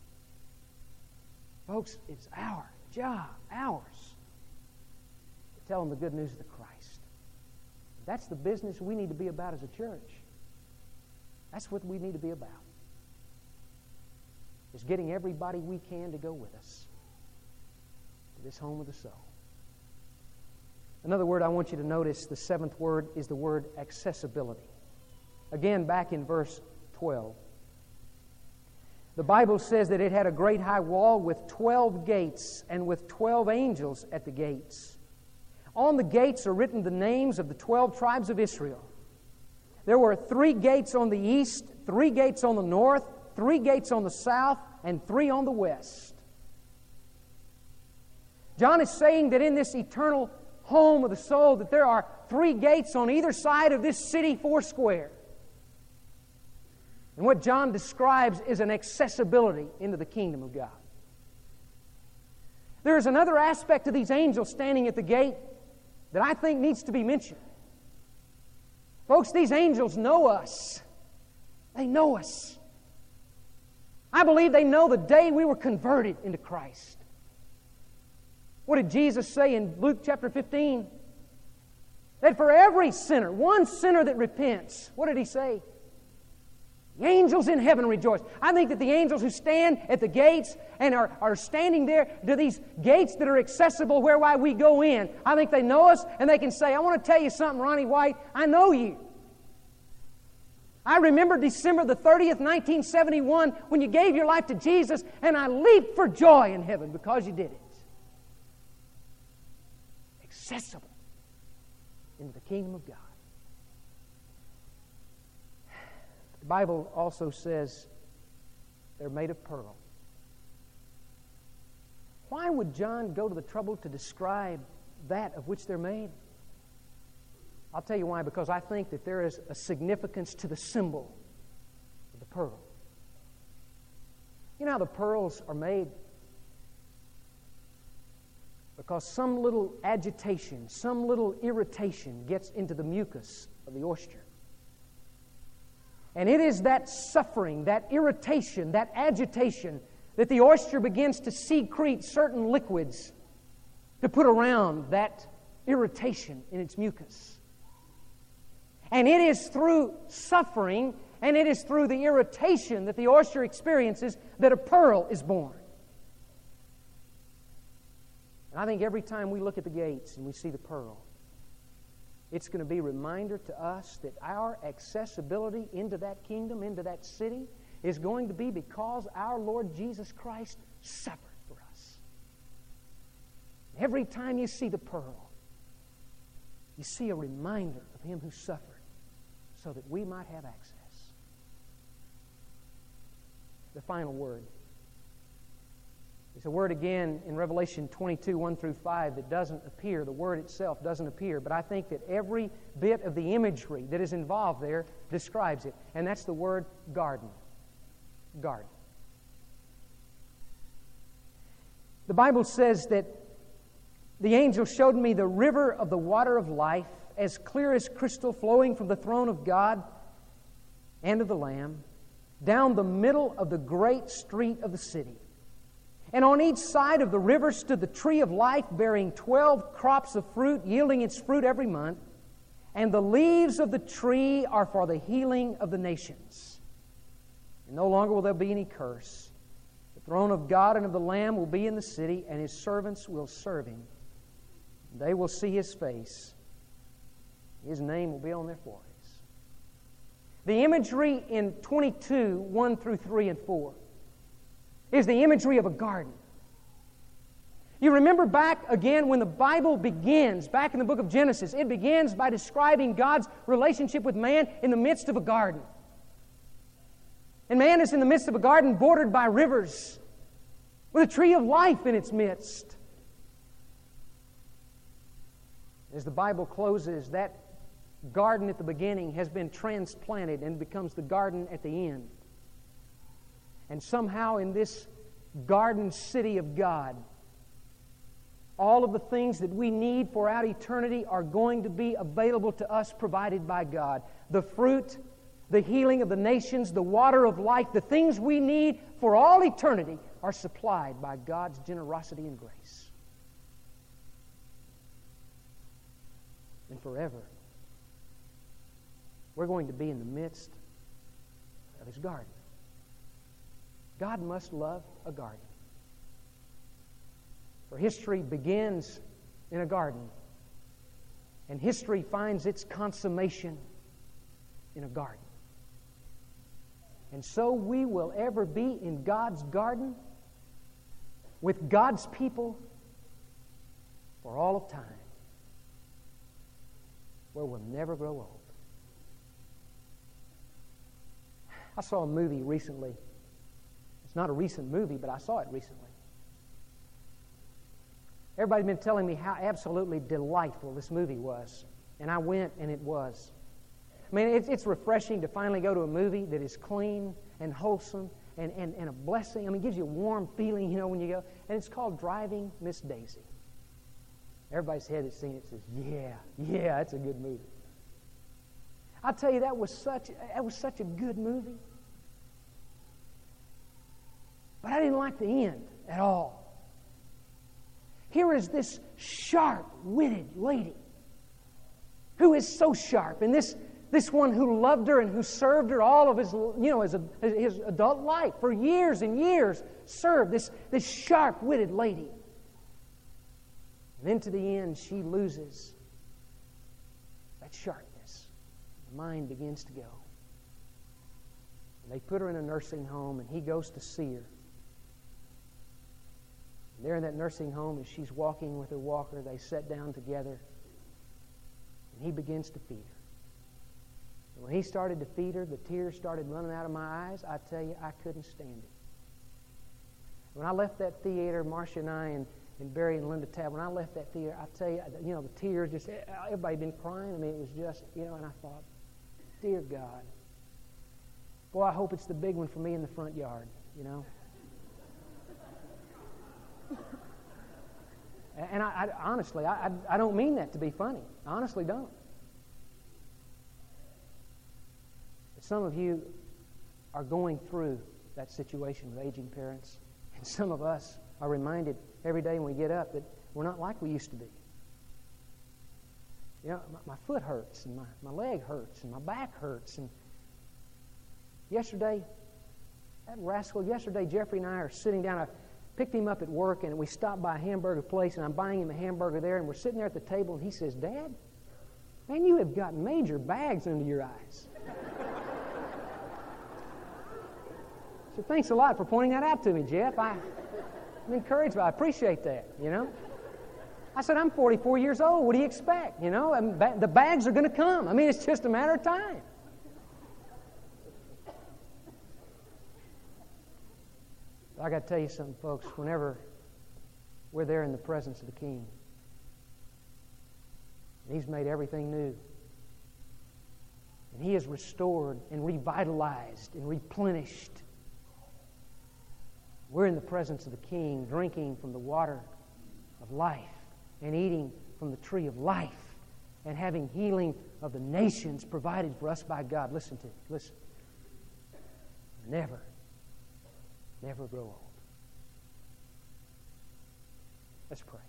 Folks, it's our job, ours, to tell them the good news of the Christ. That's the business we need to be about as a church. That's what we need to be about. Is getting everybody we can to go with us to this home of the soul. Another word I want you to notice, the seventh word, is the word accessibility. Again, back in verse twelve. The Bible says that it had a great high wall with twelve gates and with twelve angels at the gates. On the gates are written the names of the twelve tribes of Israel. There were three gates on the east, three gates on the north, three gates on the south, and three on the west. John is saying that in this eternal home of the soul that there are three gates on either side of this city four square. And what John describes is an accessibility into the kingdom of God. There is another aspect of these angels standing at the gate that I think needs to be mentioned. Folks, these angels know us. They know us. I believe they know the day we were converted into Christ. What did Jesus say in Luke chapter fifteen? That for every sinner, one sinner that repents, what did He say? The angels in heaven rejoice. I think that the angels who stand at the gates and are, are standing there to these gates that are accessible whereby we go in, I think they know us and they can say, I want to tell you something, Ronnie White, I know you. I remember December the thirtieth, nineteen seventy-one, when you gave your life to Jesus, and I leaped for joy in heaven because you did it. Accessible into the kingdom of God. The Bible also says they're made of pearl. Why would John go to the trouble to describe that of which they're made? I'll tell you why, because I think that there is a significance to the symbol of the pearl. You know how the pearls are made? Because some little agitation, some little irritation gets into the mucus of the oyster. And it is that suffering, that irritation, that agitation that the oyster begins to secrete certain liquids to put around that irritation in its mucus. And it is through suffering and it is through the irritation that the oyster experiences that a pearl is born. And I think every time we look at the gates and we see the pearl, it's going to be a reminder to us that our accessibility into that kingdom, into that city, is going to be because our Lord Jesus Christ suffered for us. Every time you see the pearl, you see a reminder of Him who suffered so that we might have access. The final word. It's a word again in Revelation twenty-two, one through five that doesn't appear. The word itself doesn't appear, but I think that every bit of the imagery that is involved there describes it, and that's the word garden. Garden. The Bible says that the angel showed me the river of the water of life, as clear as crystal, flowing from the throne of God and of the Lamb, down the middle of the great street of the city. And on each side of the river stood the tree of life, bearing twelve crops of fruit, yielding its fruit every month. And the leaves of the tree are for the healing of the nations. And no longer will there be any curse. The throne of God and of the Lamb will be in the city, and His servants will serve Him. They will see His face. His name will be on their foreheads. The imagery in twenty-two, one through three and four is the imagery of a garden. You remember back again when the Bible begins, back in the book of Genesis, it begins by describing God's relationship with man in the midst of a garden. And man is in the midst of a garden bordered by rivers with a tree of life in its midst. As the Bible closes, that garden at the beginning has been transplanted and becomes the garden at the end. And somehow in this garden city of God, all of the things that we need for our eternity are going to be available to us, provided by God. The fruit, the healing of the nations, the water of life, the things we need for all eternity are supplied by God's generosity and grace. And forever, we're going to be in the midst of His garden. God must love a garden. For history begins in a garden, and history finds its consummation in a garden. And so we will ever be in God's garden with God's people for all of time, where we'll never grow old. I saw a movie recently. It's not a recent movie, but I saw it recently. Everybody's been telling me how absolutely delightful this movie was. And I went, and it was. I mean, it's, it's refreshing to finally go to a movie that is clean and wholesome and, and, and a blessing. I mean, it gives you a warm feeling, you know, when you go. And it's called Driving Miss Daisy. Everybody's head that's seen it says, yeah, yeah, that's a good movie. I'll tell you, that was such, that was such a good movie. But I didn't like the end at all. Here is this sharp-witted lady who is so sharp, and this, this one who loved her and who served her all of his, you know, his, his adult life for years and years, served this, this sharp-witted lady. And then to the end, she loses that sharpness. The mind begins to go. And they put her in a nursing home, and he goes to see her. And there in that nursing home, as she's walking with her walker, they sit down together, and he begins to feed her. And when he started to feed her, the tears started running out of my eyes. I tell you, I couldn't stand it. When I left that theater, Marcia and I, and, and Barry and Linda Tabb, when I left that theater, I tell you, you know, the tears, just everybody had been crying. I mean, it was just, you know, and I thought, dear God, boy, I hope it's the big one for me in the front yard, you know. And I, I honestly, I, I, I don't mean that to be funny. I honestly don't. But some of you are going through that situation with aging parents, and some of us are reminded every day when we get up that we're not like we used to be. You know, my, my foot hurts, and my, my leg hurts, and my back hurts. And yesterday, that rascal, yesterday Jeffrey and I are sitting down. I picked him up at work, and we stopped by a hamburger place, and I'm buying him a hamburger there, and we're sitting there at the table, and he says, Dad, man, you have got major bags under your eyes. So thanks a lot for pointing that out to me, Jeff. I, I'm encouraged by it. I appreciate that, you know. I said, I'm forty-four years old. What do you expect, you know? I mean, ba- the bags are going to come. I mean, it's just a matter of time. I got to tell you something, folks. Whenever we're there in the presence of the King, and He's made everything new, and He has restored and revitalized and replenished, we're in the presence of the King, drinking from the water of life and eating from the tree of life and having healing of the nations provided for us by God. Listen to me. Listen. Never, never grow old. Let's pray.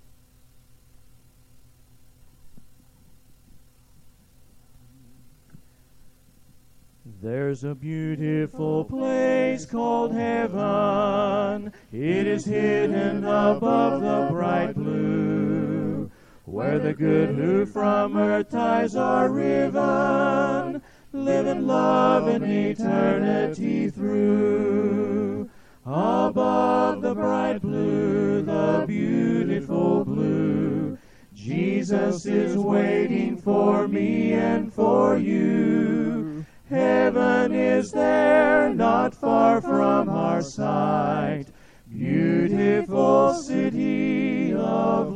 There's a beautiful place called heaven. It is hidden above the bright blue, where the good who from earth ties are riven, live in love in eternity through. Above the bright blue, the beautiful blue, Jesus is waiting for me and for you. Heaven is there, not far from our sight, beautiful city of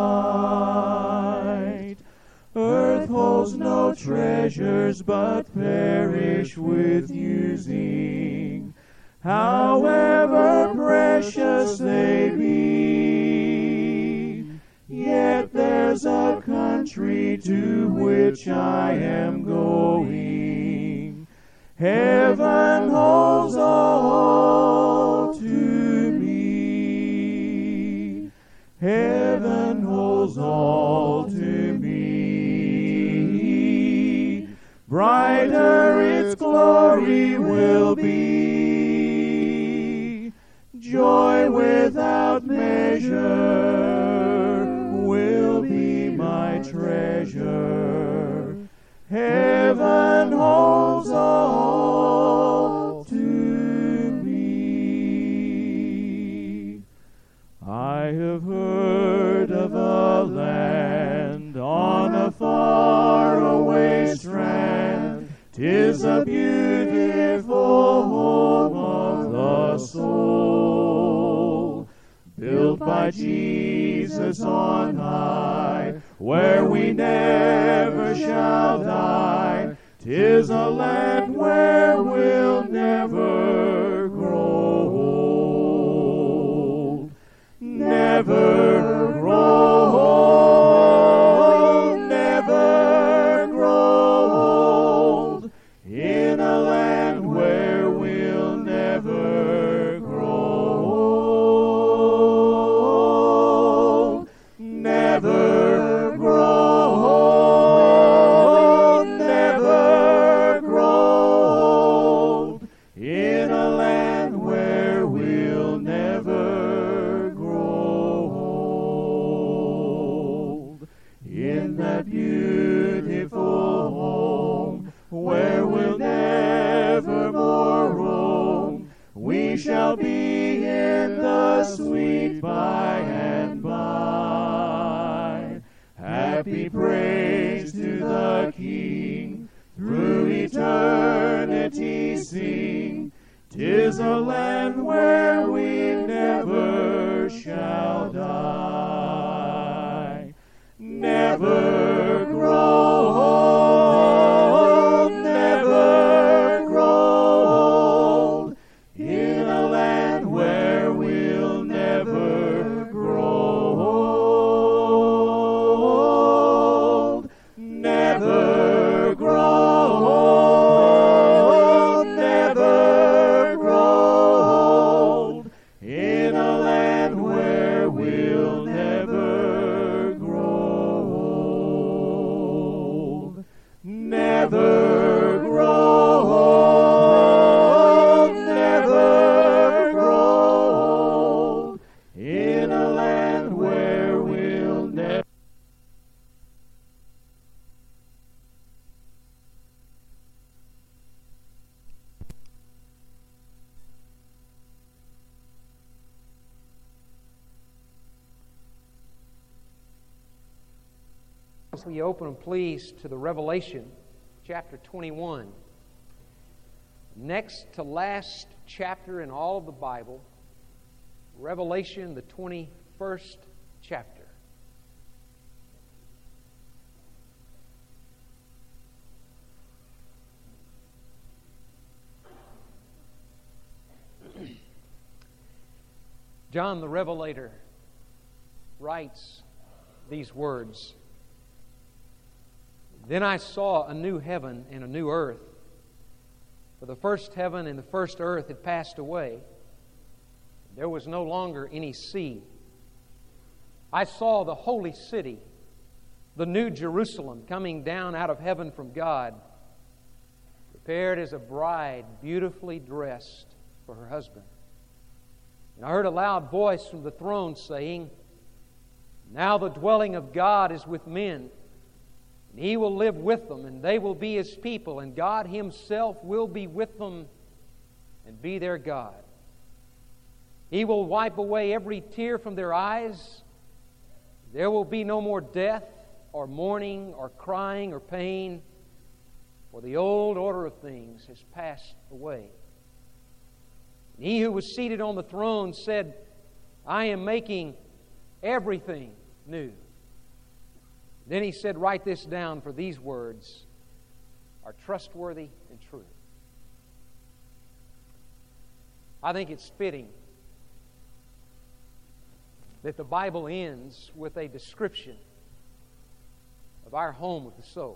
light. Earth holds no treasures, but perish with using, however precious they be. Yet there's a country to which I am going. Heaven holds all to me. Heaven holds all to me. Brighter its glory will be. Joy without measure will be my treasure. Heaven holds all to me. I have heard of a land on a faraway strand. 'Tis a beautiful home of the soul, built by Jesus on high, where we never shall die. 'Tis a land where we'll never grow old. Never grow old, never grow old, in a land where we'll never grow old. Never grow old, never grow old, in a land where we'll never grow old. In that beautiful home where we'll never more roam, we shall be in the sweet by and by. Happy praise to the King, through eternity sing. 'Tis a land where we never shall die. Bibles, will you open them, please, to the Revelation, chapter twenty-one. Next to last chapter in all of the Bible, Revelation, the twenty-first chapter. John the Revelator writes these words. Then I saw a new heaven and a new earth. For the first heaven and the first earth had passed away. There was no longer any sea. I saw the holy city, the new Jerusalem, coming down out of heaven from God, prepared as a bride beautifully dressed for her husband. And I heard a loud voice from the throne saying, Now the dwelling of God is with men, and He will live with them, and they will be His people, and God Himself will be with them and be their God. He will wipe away every tear from their eyes. There will be no more death, or mourning, or crying, or pain, for the old order of things has passed away. And He who was seated on the throne said, I am making everything new. Then He said, write this down, for these words are trustworthy and true. I think it's fitting that the Bible ends with a description of our home of the soul.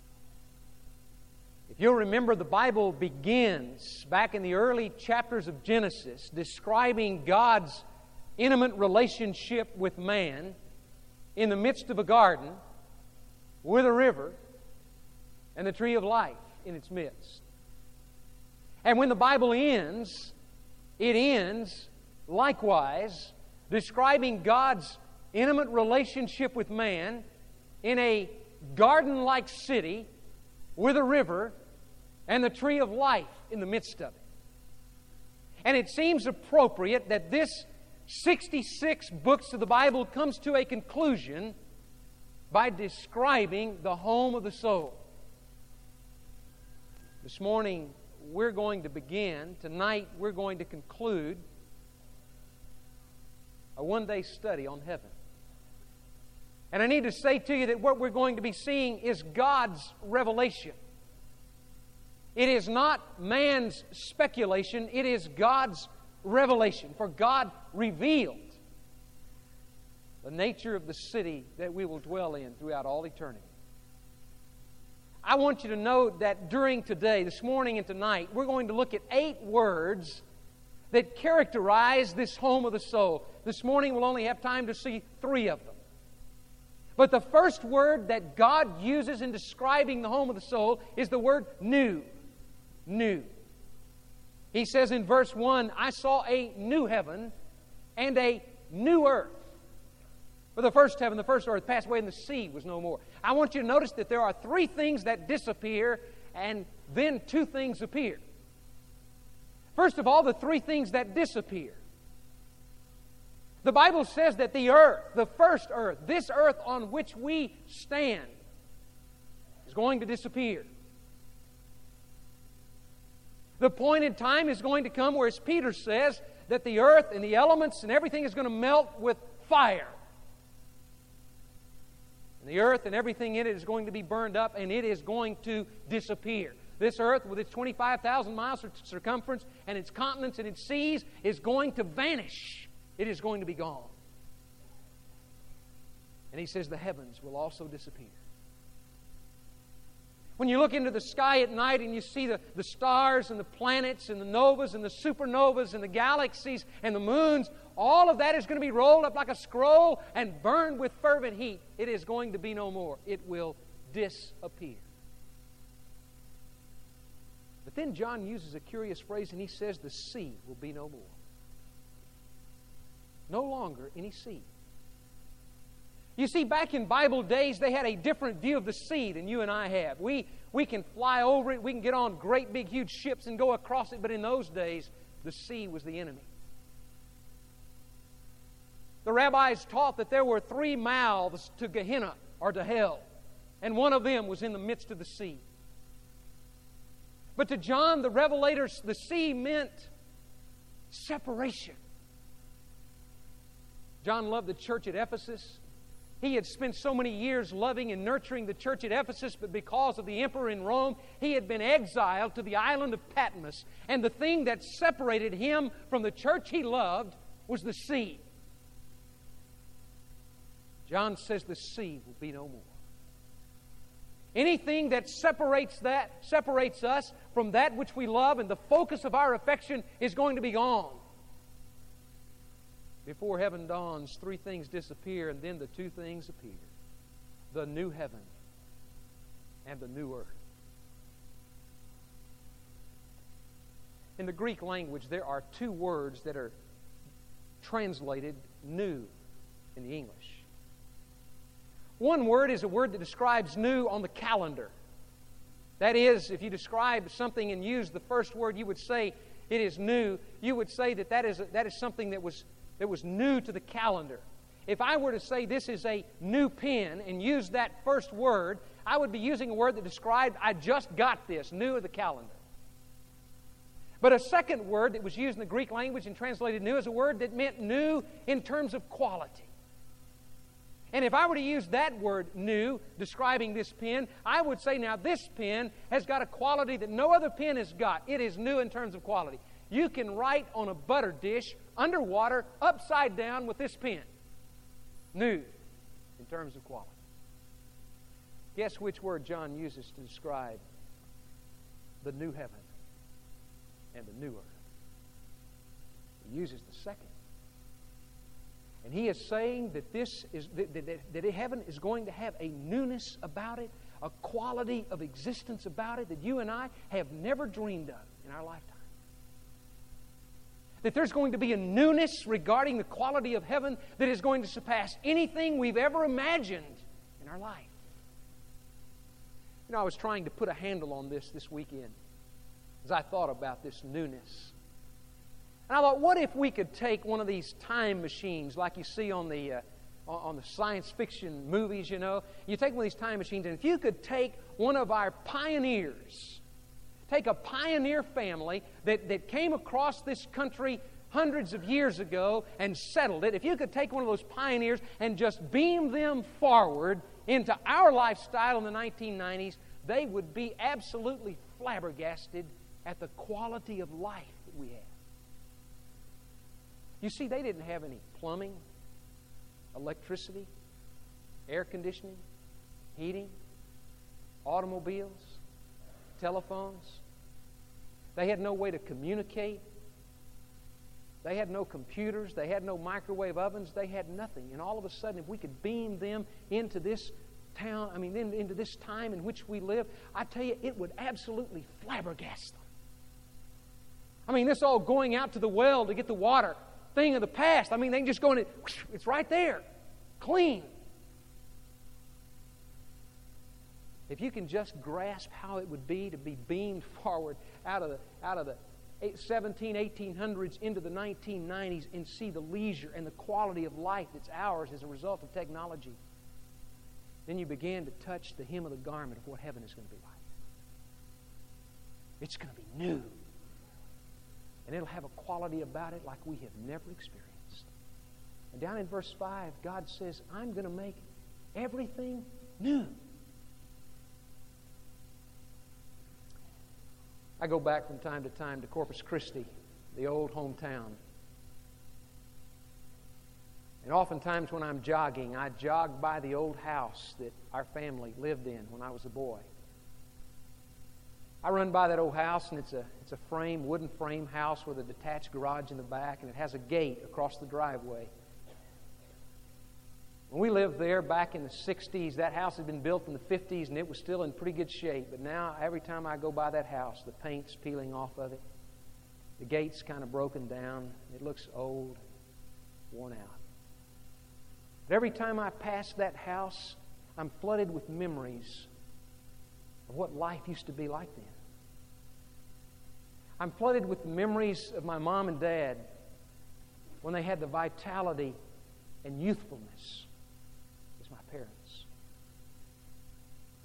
If you'll remember, the Bible begins back in the early chapters of Genesis describing God's intimate relationship with man in the midst of a garden with a river and the tree of life in its midst. And when the Bible ends, it ends likewise describing God's intimate relationship with man in a garden-like city with a river and the tree of life in the midst of it. And it seems appropriate that this sixty-six books of the Bible comes to a conclusion by describing the home of the soul. This morning we're going to begin. Tonight we're going to conclude a one-day study on heaven. And I need to say to you that what we're going to be seeing is God's revelation. It is not man's speculation, it is God's revelation. For God revealed the nature of the city that we will dwell in throughout all eternity. I want you to note that during today, this morning and tonight, we're going to look at eight words that characterize this home of the soul. This morning we'll only have time to see three of them. But the first word that God uses in describing the home of the soul is the word new. New. He says in verse one, I saw a new heaven and a new earth. For the first heaven, the first earth passed away and the sea was no more. I want you to notice that there are three things that disappear and then two things appear. First of all, the three things that disappear. The Bible says that the earth, the first earth, this earth on which we stand, is going to disappear. The point in time is going to come where, as Peter says, that the earth and the elements and everything is going to melt with fire. And the earth and everything in it is going to be burned up, and it is going to disappear. This earth, with its twenty-five thousand miles circumference and its continents and its seas, is going to vanish. It is going to be gone. And he says the heavens will also disappear. When you look into the sky at night and you see the, the stars and the planets and the novas and the supernovas and the galaxies and the moons, all of that is going to be rolled up like a scroll and burned with fervent heat. It is going to be no more. It will disappear. But then John uses a curious phrase and he says the sea will be no more. No longer any sea. You see, back in Bible days, they had a different view of the sea than you and I have. We, we can fly over it, we can get on great big huge ships and go across it, but in those days, the sea was the enemy. The rabbis taught that there were three mouths to Gehenna, or to hell. and one of them was in the midst of the sea. But to John the Revelator, the sea meant separation. John loved the church at Ephesus. He had spent so many years loving and nurturing the church at Ephesus, but because of the emperor in Rome, he had been exiled to the island of Patmos. And the thing that separated him from the church he loved was the sea. John says the sea will be no more. Anything that separates that, separates us from that which we love and the focus of our affection is going to be gone. Before heaven dawns, three things disappear, and then the two things appear. The new heaven and the new earth. In the Greek language, there are two words that are translated new in the English. One word is a word that describes new on the calendar. That is, if you describe something and use the first word, you would say it is new. You would say that that is, a, that is something that was that was new to the calendar. If I were to say this is a new pen and use that first word, I would be using a word that described, I just got this, new of the calendar. But a second word that was used in the Greek language and translated new is a word that meant new in terms of quality. And if I were to use that word new, describing this pen, I would say now this pen has got a quality that no other pen has got. It is new in terms of quality. You can write on a butter dish, underwater, upside down with this pen. New in terms of quality. Guess which word John uses to describe the new heaven and the new earth? He uses the second. And he is saying that this is that, that, that heaven is going to have a newness about it, a quality of existence about it that you and I have never dreamed of in our lifetime. That there's going to be a newness regarding the quality of heaven that is going to surpass anything we've ever imagined in our life. You know, I was trying to put a handle on this this weekend as I thought about this newness. And I thought, what if we could take one of these time machines like you see on the, uh, on the science fiction movies, you know. You take one of these time machines, and if you could take one of our pioneers, take a pioneer family that, that came across this country hundreds of years ago and settled it, if you could take one of those pioneers and just beam them forward into our lifestyle in the nineteen nineties, they would be absolutely flabbergasted at the quality of life that we have. You see, they didn't have any plumbing, electricity, air conditioning, heating, automobiles, telephones. They had no way to communicate. They had no computers. They had no microwave ovens. They had nothing. And all of a sudden, if we could beam them into this town, I mean, into this time in which we live, I tell you, it would absolutely flabbergast them. I mean, this all going out to the well to get the water thing of the past. I mean, they can just go in, it's right there, clean. If you can just grasp how it would be to be beamed forward out of the out of the seventeen, eighteen hundreds into the nineteen nineties and see the leisure and the quality of life that's ours as a result of technology, then you begin to touch the hem of the garment of what heaven is going to be like. It's going to be new. And it'll have a quality about it like we have never experienced. And down in verse five, God says, I'm going to make everything new. I go back from time to time to Corpus Christi, the old hometown. And oftentimes when I'm jogging, I jog by the old house that our family lived in when I was a boy. I run by that old house, and it's a it's a frame, wooden frame house with a detached garage in the back, and it has a gate across the driveway. When we lived there back in the sixties, that house had been built in the fifties, and it was still in pretty good shape. But now, every time I go by that house, the paint's peeling off of it. The gate's kind of broken down. It looks old, worn out. But every time I pass that house, I'm flooded with memories of what life used to be like then. I'm flooded with memories of my mom and dad when they had the vitality and youthfulness as my parents.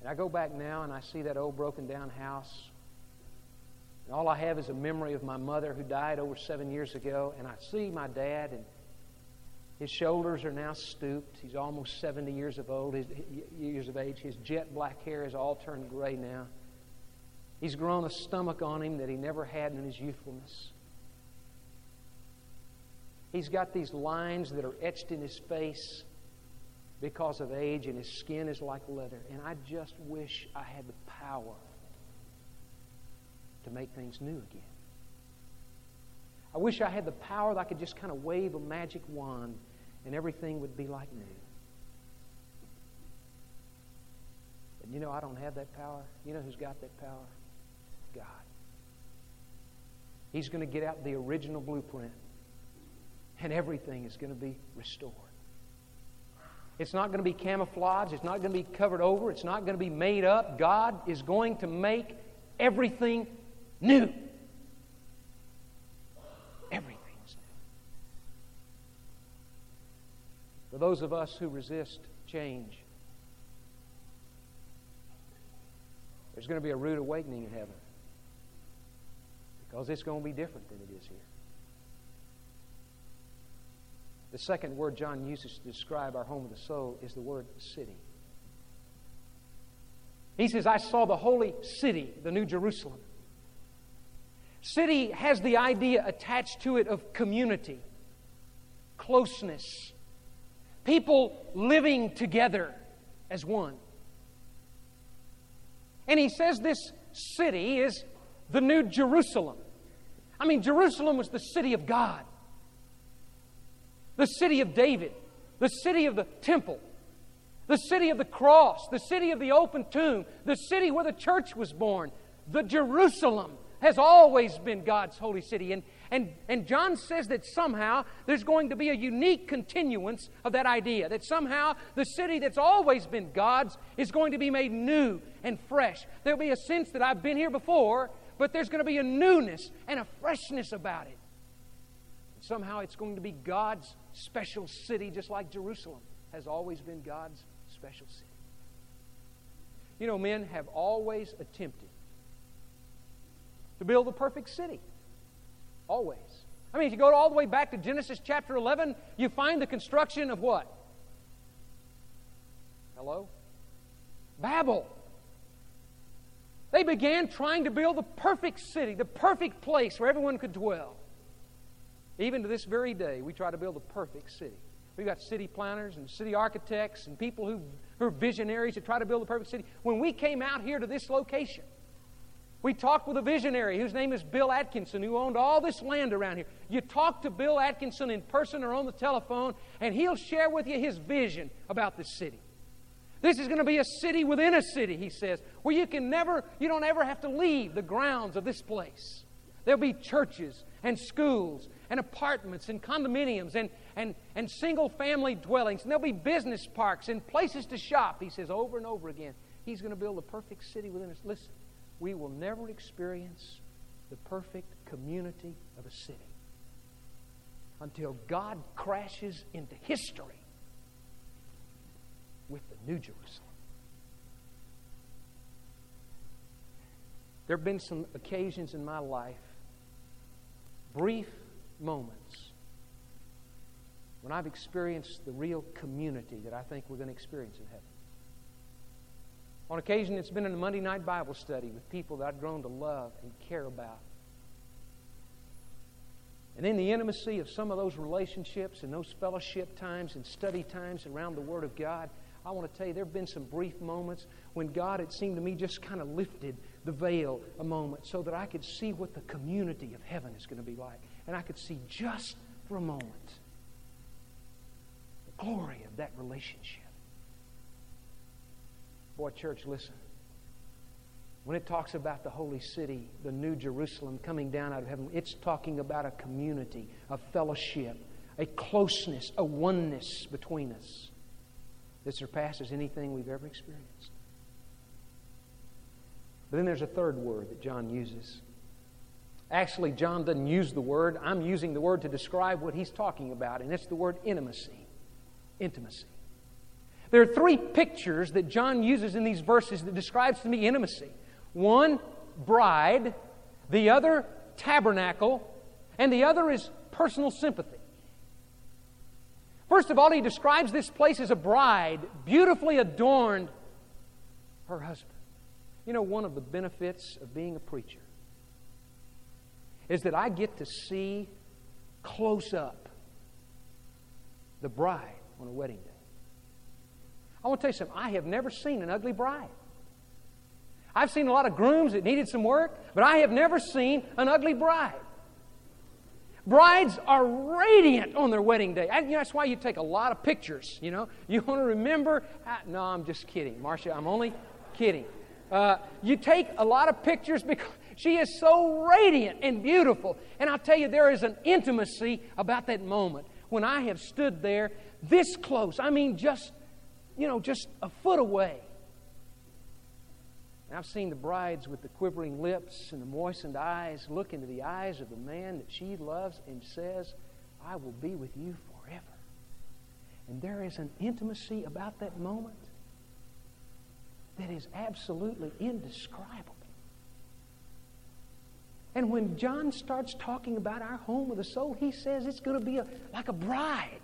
And I go back now and I see that old broken down house. And all I have is a memory of my mother who died over seven years ago. And I see my dad, and his shoulders are now stooped. He's almost seventy years of old, his, years of age. His jet black hair is all turned gray now. He's grown a stomach on him that he never had in his youthfulness. He's got these lines that are etched in his face because of age, and his skin is like leather. And I just wish I had the power to make things new again. I wish I had the power that I could just kind of wave a magic wand and everything would be like new. But you know, I don't have that power. You know who's got that power? God. He's going to get out the original blueprint, and everything is going to be restored. It's not going to be camouflaged. It's not going to be covered over. It's not going to be made up. God is going to make everything new. Everything's new. For those of us who resist change, there's going to be a rude awakening in heaven, because it's going to be different than it is here. The second word John uses to describe our home of the soul is the word city. He says, I saw the holy city, the New Jerusalem. City has the idea attached to it of community, closeness, people living together as one. And he says this city is the New Jerusalem. I mean, Jerusalem was the city of God, the city of David, the city of the temple, the city of the cross, the city of the open tomb, the city where the church was born. The Jerusalem has always been God's holy city. And, and, and John says that somehow there's going to be a unique continuance of that idea, that somehow the city that's always been God's is going to be made new and fresh. There'll be a sense that I've been here before, but there's going to be a newness and a freshness about it. And somehow it's going to be God's special city, just like Jerusalem has always been God's special city. You know, men have always attempted to build the perfect city. Always. I mean, if you go all the way back to Genesis chapter eleven, you find the construction of what? Hello? Babel. They began trying to build the perfect city, the perfect place where everyone could dwell. Even to this very day, we try to build a perfect city. We've got city planners and city architects and people who, who are visionaries that try to build a perfect city. When we came out here to this location, we talked with a visionary whose name is Bill Atkinson, who owned all this land around here. You talk to Bill Atkinson in person or on the telephone, and he'll share with you his vision about this city. This is going to be a city within a city, he says, where you can never, you don't ever have to leave the grounds of this place. There'll be churches and schools and apartments and condominiums and, and, and single-family dwellings. And there'll be business parks and places to shop. He says over and over again, he's going to build a perfect city within us. Listen, we will never experience the perfect community of a city until God crashes into history with the New Jerusalem. There have been some occasions in my life, brief moments, when I've experienced the real community that I think we're going to experience in heaven. On occasion, it's been in a Monday night Bible study with people that I've grown to love and care about. And in the intimacy of some of those relationships and those fellowship times and study times around the Word of God, I want to tell you, there have been some brief moments when God, it seemed to me, just kind of lifted the veil a moment so that I could see what the community of heaven is going to be like. And I could see just for a moment the glory of that relationship. Boy, church, listen. When it talks about the holy city, the New Jerusalem coming down out of heaven, it's talking about a community, a fellowship, a closeness, a oneness between us that surpasses anything we've ever experienced. But then there's a third word that John uses. Actually, John doesn't use the word. I'm using the word to describe what he's talking about, and it's the word intimacy. Intimacy. There are three pictures that John uses in these verses that describes to me intimacy. One, bride. The other, tabernacle. And the other is personal sympathy. First of all, he describes this place as a bride, beautifully adorned her husband. You know, one of the benefits of being a preacher is that I get to see close up the bride on a wedding day. I want to tell you something. I have never seen an ugly bride. I've seen a lot of grooms that needed some work, but I have never seen an ugly bride. Brides are radiant on their wedding day. I, you know, that's why you take a lot of pictures, you know. You want to remember... I, no, I'm just kidding, Marcia. I'm only kidding. Uh, you take a lot of pictures because she is so radiant and beautiful. And I'll tell you, there is an intimacy about that moment when I have stood there this close. I mean, just, you know, just a foot away. And I've seen the brides with the quivering lips and the moistened eyes look into the eyes of the man that she loves and says, I will be with you forever. And there is an intimacy about that moment that is absolutely indescribable. And when John starts talking about our home of the soul, he says it's going to be a, like a bride,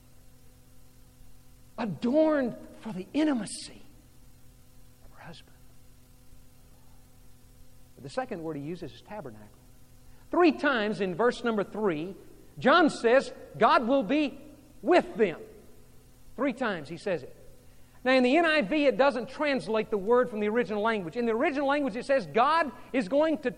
adorned for the intimacy of her husband. But the second word he uses is tabernacle. Three times in verse number three, John says God will be with them. Three times he says it. Now, in the N I V, it doesn't translate the word from the original language. In the original language, it says God is going to